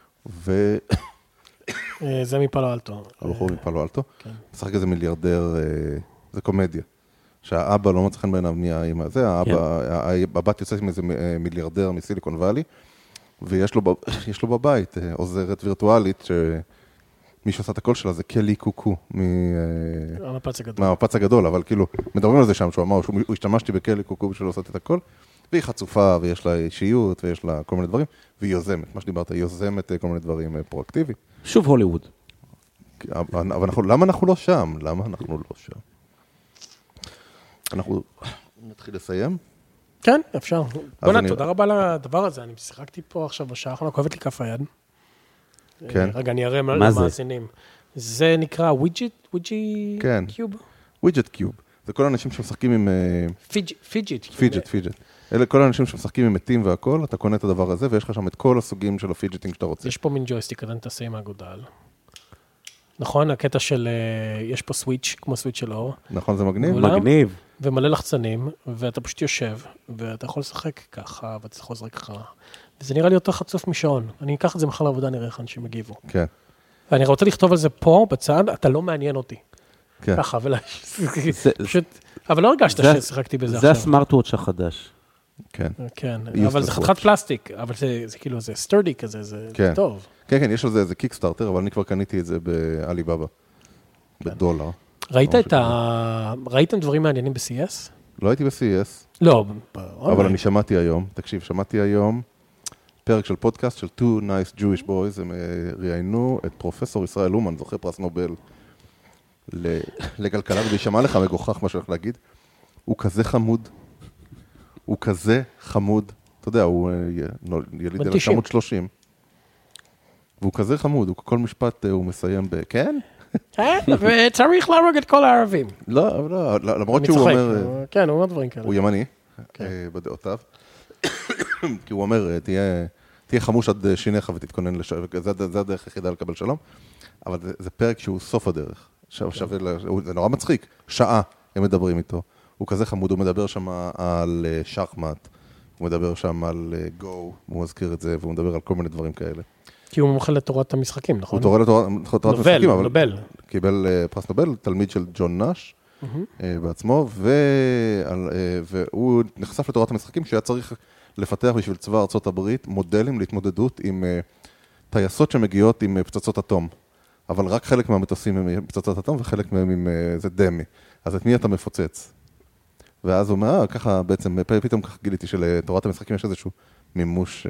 זה מפאלו אלטו. הבחור מפאלו אלטו. משחק איזה מיליארדר, זה קומדיה. שהאבא לא מצא חן בעיניו נהיה עם זה, הבת יוצאת עם איזה מיליארדר מסיליקון ואלי, ויש לו בבית עוזרת וירטואלית, שמי שעושה את הכל שלה זה קלי קוקו, מהמפץ הגדול, אבל כאילו, מדברים על זה שם, שהוא אמר, הוא השתמשתי בקלי קוקו בשביל לעשות את הכל, והיא חצופה, ויש לה אישיות, ויש לה כל מיני דברים, והיא יוזמת, מה שדיברת, היא יוזמת כל מיני דברים פרואקטיביים. שוב הוליווד. אבל למה אנחנו לא שם? אנחנו נתחיל לסיים? כן, אפשר. בונה, תודה רבה לדבר הזה. אני שיחקתי פה עכשיו בשעה האחרונה, כואבת לי כף היד. כן. רגע, אני אראה למאזינים. זה נקרא ווידג'ט קיוב? ווידג'ט קיוב. זה כל האנשים שמשחקים עם... פידג'ט. אלה כל האנשים שמשחקים עם מתים והכל, אתה קונה את הדבר הזה, ויש לך שם את כל הסוגים של הפידג'טינג שאתה רוצה. יש פה מין ג'ויסטיק, עדיין תעשה עם האגודל. נכון, הקטע של, יש פה סוויץ', כמו סוויץ' של אור. נכון, זה מגניב? מגניב. ומלא לחצנים, ואתה פשוט יושב, ואתה יכול לשחק ככה, ואתה יכול לזרק ככה. וזה נראה לי יותר חצוף משעון. אני אקח את זה מחר לעבודה, נראה איך אנשים יגיבו. כן. ואני רוצה לכתוב על זה פה, בצד, אתה לא מעניין אותי. כן. ככה, פשוט, אבל לא הרגשת ששיחקתי בזה עכשיו. זה הסמארט-וואץ' החדש. כן. כן, אבל זה חתיכת פלסטיק, אבל זה כאילו, זה סטרדי כזה, זה טוב. כן, יש על זה איזה קיקסטארטר, אבל אני כבר קניתי את זה באלי בבא, בדולר. ראיתם דברים מעניינים ב-CS? לא הייתי ב-CS. לא. אבל אני שמעתי היום, תקשיב, שמעתי היום פרק של פודקאסט של Two Nice Jewish Boys, הם ראיינו את פרופסור ישראל אומן, זוכה פרס נובל לכלכלה, וזה יישמע לך מגוחך מה שהולך להגיד. הוא כזה חמוד, אתה יודע, הוא יליד 1930, והוא כזה חמוד, כל משפט הוא מסיים כן? וצריך להרוג את כל הערבים. לא, למרות שהוא אומר... כן, הוא אומר דברים כאלה. הוא ימני, בדעותיו, כי הוא אומר, תהיה חמוש עד שיניך ותתכונן לשלום, זה הדרך היחידה לקבל שלום, אבל זה פרק שהוא סוף הדרך, זה נורא מצחיק, שעה הם מדברים איתו. הוא כזה חמוד, הוא מדבר שם על שחמט, הוא מדבר שם על גו, הוא מזכיר את זה, והוא מדבר על כל מיני דברים כאלה. כי הוא מומחה לתורת המשחקים, נכון? הוא לתורת המשחקים, אבל נובל. קיבל פרס נובל, תלמיד של ג'ון נאש בעצמו, והוא נחשף לתורת המשחקים שהיה צריך לפתח בשביל צבא ארצות הברית מודלים להתמודדות עם טייסות שמגיעות עם פצצות אטום. אבל רק חלק מהמטוסים הם פצצות אטום וחלק מהם עם זה דמי. אז את מי אתה מפוצץ? ואז הוא אומר, ככה בעצם, פתאום ככה גיליתי שלתורת המשחקים יש איזשהו מימוש,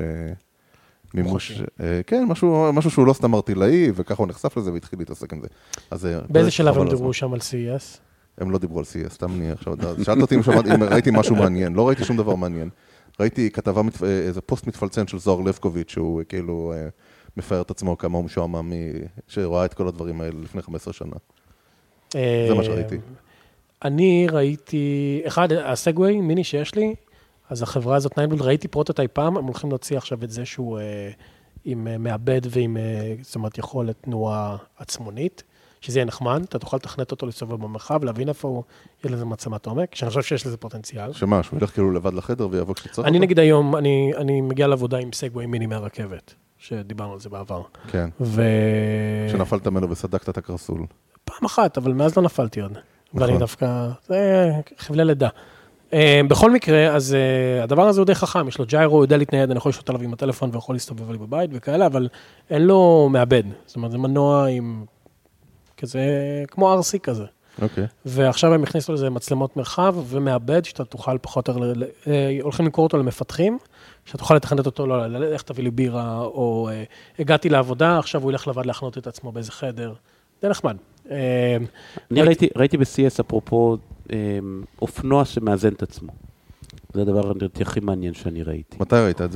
כן, משהו שהוא לא סתם ארטילאי, וככה הוא נחשף לזה והתחיל להתעסק עם זה. באיזה שלב הם דיברו שם על CES? הם לא דיברו על CES, סתם אני עכשיו, שאלת אותי אם ראיתי משהו מעניין, לא ראיתי שום דבר מעניין. ראיתי כתבה, איזה פוסט מתפלצן של זוהר לבקוביץ', שהוא כאילו מפאר את עצמו כמה הוא משועמם, שרואה את כל הדברים האלה לפני 15 שנה. זה מה שראיתי. אני ראיתי, הסגווי מיני שיש לי, אז החברה הזאת, ניינבולד, ראיתי פרוטוטייפ פעם, הם הולכים להוציא עכשיו את זה שהוא עם מעבד ועם, זאת אומרת, יכולת תנועה עצמונית, שזה יהיה נחמד, אתה תוכל לתכנת אותו לסובב במרחב, להבין איפה הוא, יהיה לזה מצלמת עומק, שאני חושב שיש לזה פוטנציאל. שמה, שהוא ילך כאילו לבד לחדר ויבוא כשצריך אותו? אני נגיד היום, אני מגיע לעבודה עם סגווי מיני מהרכבת, שדיברנו על זה בעבר. כן. שנפלת ממנו וסדקת את הקרסול. פעם אחת, אבל מאז לא נפלתי עוד. ואני דווקא, זה חבלי לידה. בכל מקרה, אז הדבר הזה הוא די חכם, יש לו ג'יירו, הוא יודע להתנייד, אני יכול לשעות עליו עם הטלפון ויכול להסתובב לי בבית וכאלה, אבל אין לו מעבד. זאת אומרת, זה מנוע עם כזה, כמו RC כזה. אוקיי. ועכשיו הם הכניסו לזה מצלמות מרחב ומעבד, שאתה תוכל פחות, הולכים לקרוא אותו למפתחים, שאתה תוכל לתכנת אותו, איך תביא לי בירה, או הגעתי לעבודה, עכשיו הוא ילך לבד להכנות את עצמו באיזה חדר. זה נחמד. אני ראיתי ב-CS, אפרופו, אופנוע שמאזן את עצמו. זה הדבר הכי מעניין שאני ראיתי. מתי ראית את זה?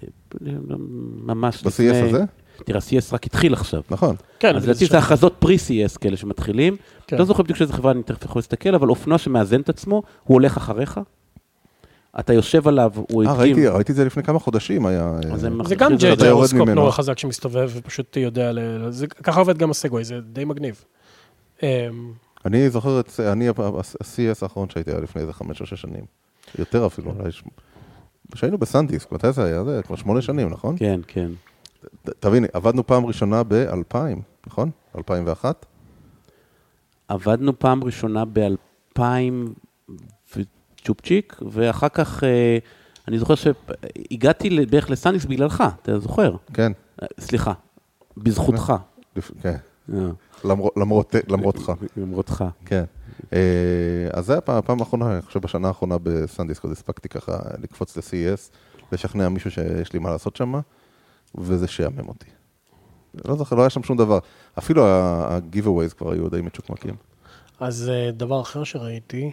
ממש לפני... ב-CS הזה? תראה, CS רק התחיל עכשיו. נכון. כן. אז לדעתי זה הכרזות פרי-CS כאלה שמתחילים. לא זוכר בדיוק שזה חברה, אני תכף יכול להסתכל, אבל אופנוע שמאזן את עצמו, הוא הולך אחריך. אתה יושב עליו, הוא הדגים... ראיתי את זה לפני כמה חודשים, היה... זה גם ג'יירוסקופ נורא חזק שמסתובב ופשוט יודע... ככה עובד גם הסגווי, זה די מגניב. אני זוכר את... ה-CS האחרון שהייתי היה לפני איזה 5 או 6 שנים. יותר אפילו. שהיינו בסנדיסק, מתי זה היה? זה כבר 8 שנים, נכון? כן, כן. תביני, עבדנו פעם ראשונה ב-2000, נכון? 2001? עבדנו פעם ראשונה ב-2000 וצ'ופצ'יק, ואחר כך אני זוכר שהגעתי בערך לסנדיסק בגללך, אתה זוכר? כן. סליחה, בזכותך. כן. למרותך. למרותך. כן. אז זה היה פעם האחרונה, אני חושב בשנה האחרונה בסנדיסק, אז הספקתי ככה לקפוץ ל-CES, לשכנע מישהו שיש לי מה לעשות שם, וזה שיאמם אותי. לא זוכר, לא היה שם שום דבר. אפילו ה-giveaways כבר היו די מצ'וקמקים. אז דבר אחר שראיתי,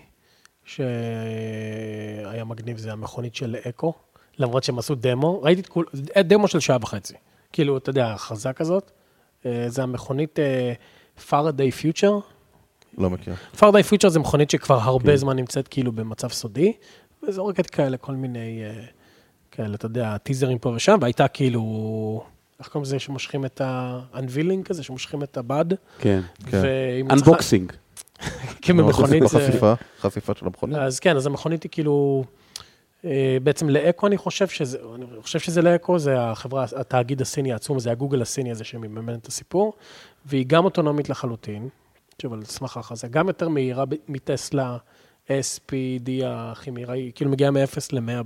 שהיה מגניב, זה המכונית של אקו, למרות שהם עשו דמו, ראיתי דמו של 1.5 שעה. כאילו, אתה יודע, החרזה כזאת, זה המכונית Faraday Future. לא מכיר. Faraday Future זה מכונית שכבר הרבה זמן נמצאת כאילו במצב סודי, וזורקת כאלה, כל מיני, כאלה, אתה יודע, טיזרים פה ושם, והייתה כאילו, איך קוראים לזה שמושכים את ה-unveiling כזה, שמושכים את הבד. כן, כן. Unboxing. כמכונית זה... חשיפה של המכונית. אז כן, אז המכונית היא כאילו, בעצם לאקו אני חושב שזה לאקו, זה החברה, התאגיד הסיני העצום, זה הגוגל הסיני הזה שמממן את הסיפור, והיא גם אוטונומית לחלוטין, שוב, על סמך אחר זה, גם יותר מהירה מטסלה, SPD הכי מהירה, היא כאילו מגיעה מ-0 ל-100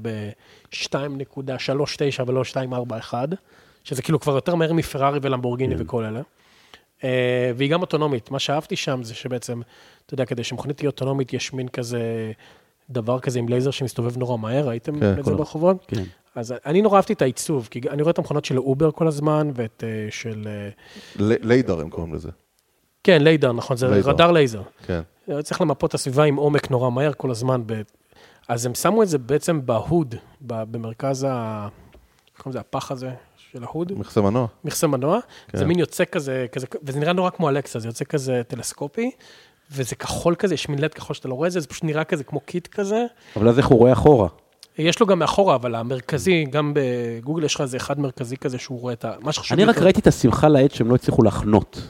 ב-2.39 ולא 2.41, שזה כאילו כבר יותר מהר מפרארי ולמבורגיני וכל אלה. והיא גם אוטונומית. מה שאהבתי שם זה שבעצם, אתה יודע, כדי שמכונית תהיה אוטונומית, יש מין כזה, דבר כזה עם לייזר שמסתובב נורא מהר, ראיתם את זה ברחובות? כן. אז אני נורא אהבתי את העיצוב, כי אני רואה את המכונות של אובר כל הזמן, ואת של... ליידר הם קוראים לזה. כן, ליידר, נכון, זה רדאר לייזר. כן. צריך למפות את הסביבה עם עומק נורא מהר כל הזמן. אז הם שמו את זה בעצם בהוד, במרכז הפח הזה של ההוד. מכסה מנוע. מכסה מנוע. זה מין יוצא כזה, וזה נראה נורא כמו אלקסה, זה יוצא כזה טלסקופי, וזה כחול כזה, יש מין לד כחול שאתה לא רואה את זה, זה פשוט נראה כזה כמו קיט כזה. אבל אז איך הוא רואה אחורה? יש לו גם מאחורה, אבל המרכזי, גם בגוגל יש לך איזה אחד מרכזי כזה שהוא רואה את מה שחשוב. אני רק ראיתי את השמחה לעד שהם לא הצליחו לחנות.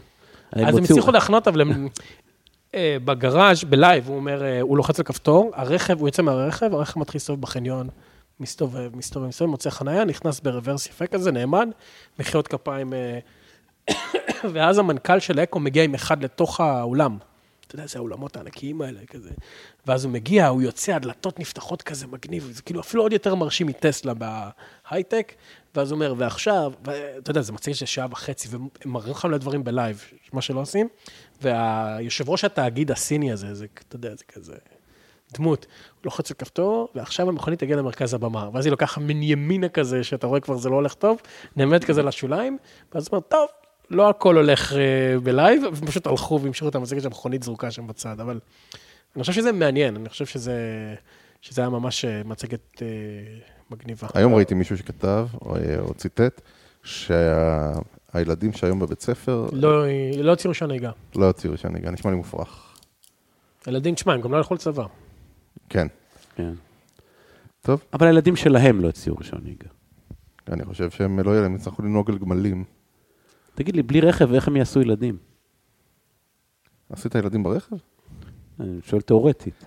אז הם הצליחו להכנות, אבל הם בגראז' בלייב, הוא אומר, הוא לוחץ על כפתור, הוא יוצא מהרכב, הרכב מתחיל להסתובב בחניון, מסתובב, מוצא חנייה, נכנס ברוורס יפה כזה, נאמן, מחיאות כפיים, ואז המנכ"ל של אקו מגיע עם אחד לתוך האולם. אתה יודע, זה האולמות הענקיים האלה, כזה. ואז הוא מגיע, הוא יוצא, הדלתות נפתחות כזה מגניב, זה כאילו אפילו עוד יותר מרשים מטסלה בהייטק, ואז הוא אומר, ועכשיו, אתה יודע, זה מצחיק של שעה וחצי, והם מראים לך לדברים בלייב, מה שלא עושים, והיושב ראש התאגיד הסיני הזה, זה, אתה יודע, זה כזה דמות, הוא לוחץ על כפתור, ועכשיו המכונית תגיע למרכז הבמה, ואז היא לוקחה מין ימינה כזה, שאתה רואה כבר זה לא הולך טוב, נעמד כזה לשוליים, ואז הוא אומר, טוב, לא הכל הולך בלייב, ופשוט הלכו והמשיכו את המוזיקה שהמכונית זרוקה שם בצד, אבל אני חושב שזה מעניין, אני חושב שזה היה ממש מצגת מגניבה. היום ראיתי מישהו שכתב, או ציטט, שהילדים שהיום בבית ספר... לא הוציאו רישיון נהיגה. לא הוציאו רישיון נהיגה, נשמע לי מופרך. ילדים, תשמע, הם גם לא הלכו לצבא. כן. כן. טוב. אבל הילדים שלהם לא הציעו רישיון נהיגה. אני חושב שהם לא ילדים, יצטרכו לנהוג על גמלים. תגיד לי, בלי רכב, איך הם יעשו ילדים? עשית ילדים ברכב? אני שואל תיאורטית.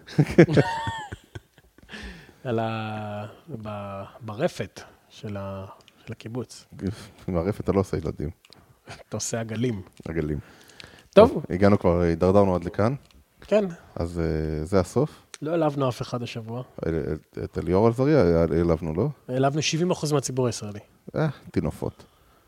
ברפת של הקיבוץ. ברפת אתה לא עושה ילדים. אתה עושה עגלים. עגלים. טוב. הגענו כבר, הידרדרנו עד לכאן. כן. אז זה הסוף. לא העלבנו אף אחד השבוע. את אליאור אלזריה העלבנו, לא? העלבנו 70% מהציבור הישראלי. תינופות.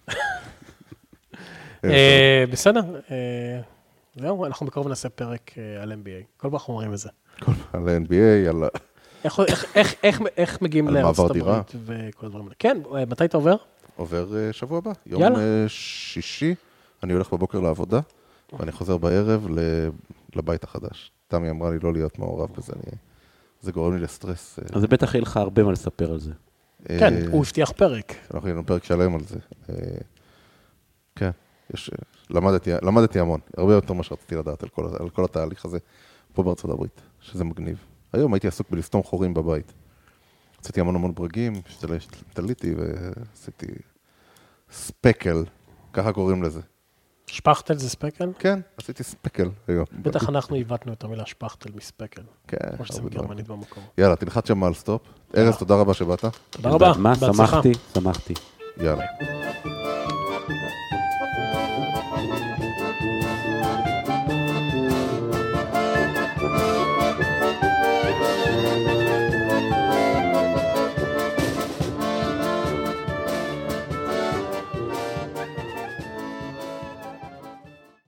בסדר. זהו, אנחנו בקרוב נעשה פרק על NBA. כל פעם אנחנו אומרים את זה. על NBA, על... איך מגיעים לארצות הברית וכל הדברים האלה. כן, מתי אתה עובר? עובר שבוע הבא. יום שישי, אני הולך בבוקר לעבודה, ואני חוזר בערב לבית החדש. תמי אמרה לי לא להיות מעורב בזה, זה גורם לי לסטרס. אז זה בטח יהיה לך הרבה מה לספר על זה. כן, הוא הבטיח פרק. אנחנו יהיה לנו פרק שלם על זה. כן, למדתי המון, הרבה יותר מה שרציתי לדעת על כל התהליך הזה פה בארצות הברית, שזה מגניב. היום הייתי עסוק בלסתום חורים בבית. עשיתי המון ברגים, תליתי ועשיתי ספקל, ככה קוראים לזה. שפכטל זה ספקל? כן, עשיתי ספקל היום. בטח אנחנו הבטנו את המילה שפכטל מספקל. כן. כמו שזה בגרמנית במקום. יאללה, תלחץ שם על סטופ. ארז, תודה רבה שבאת. תודה רבה, בהצלחה. שמחתי. יאללה.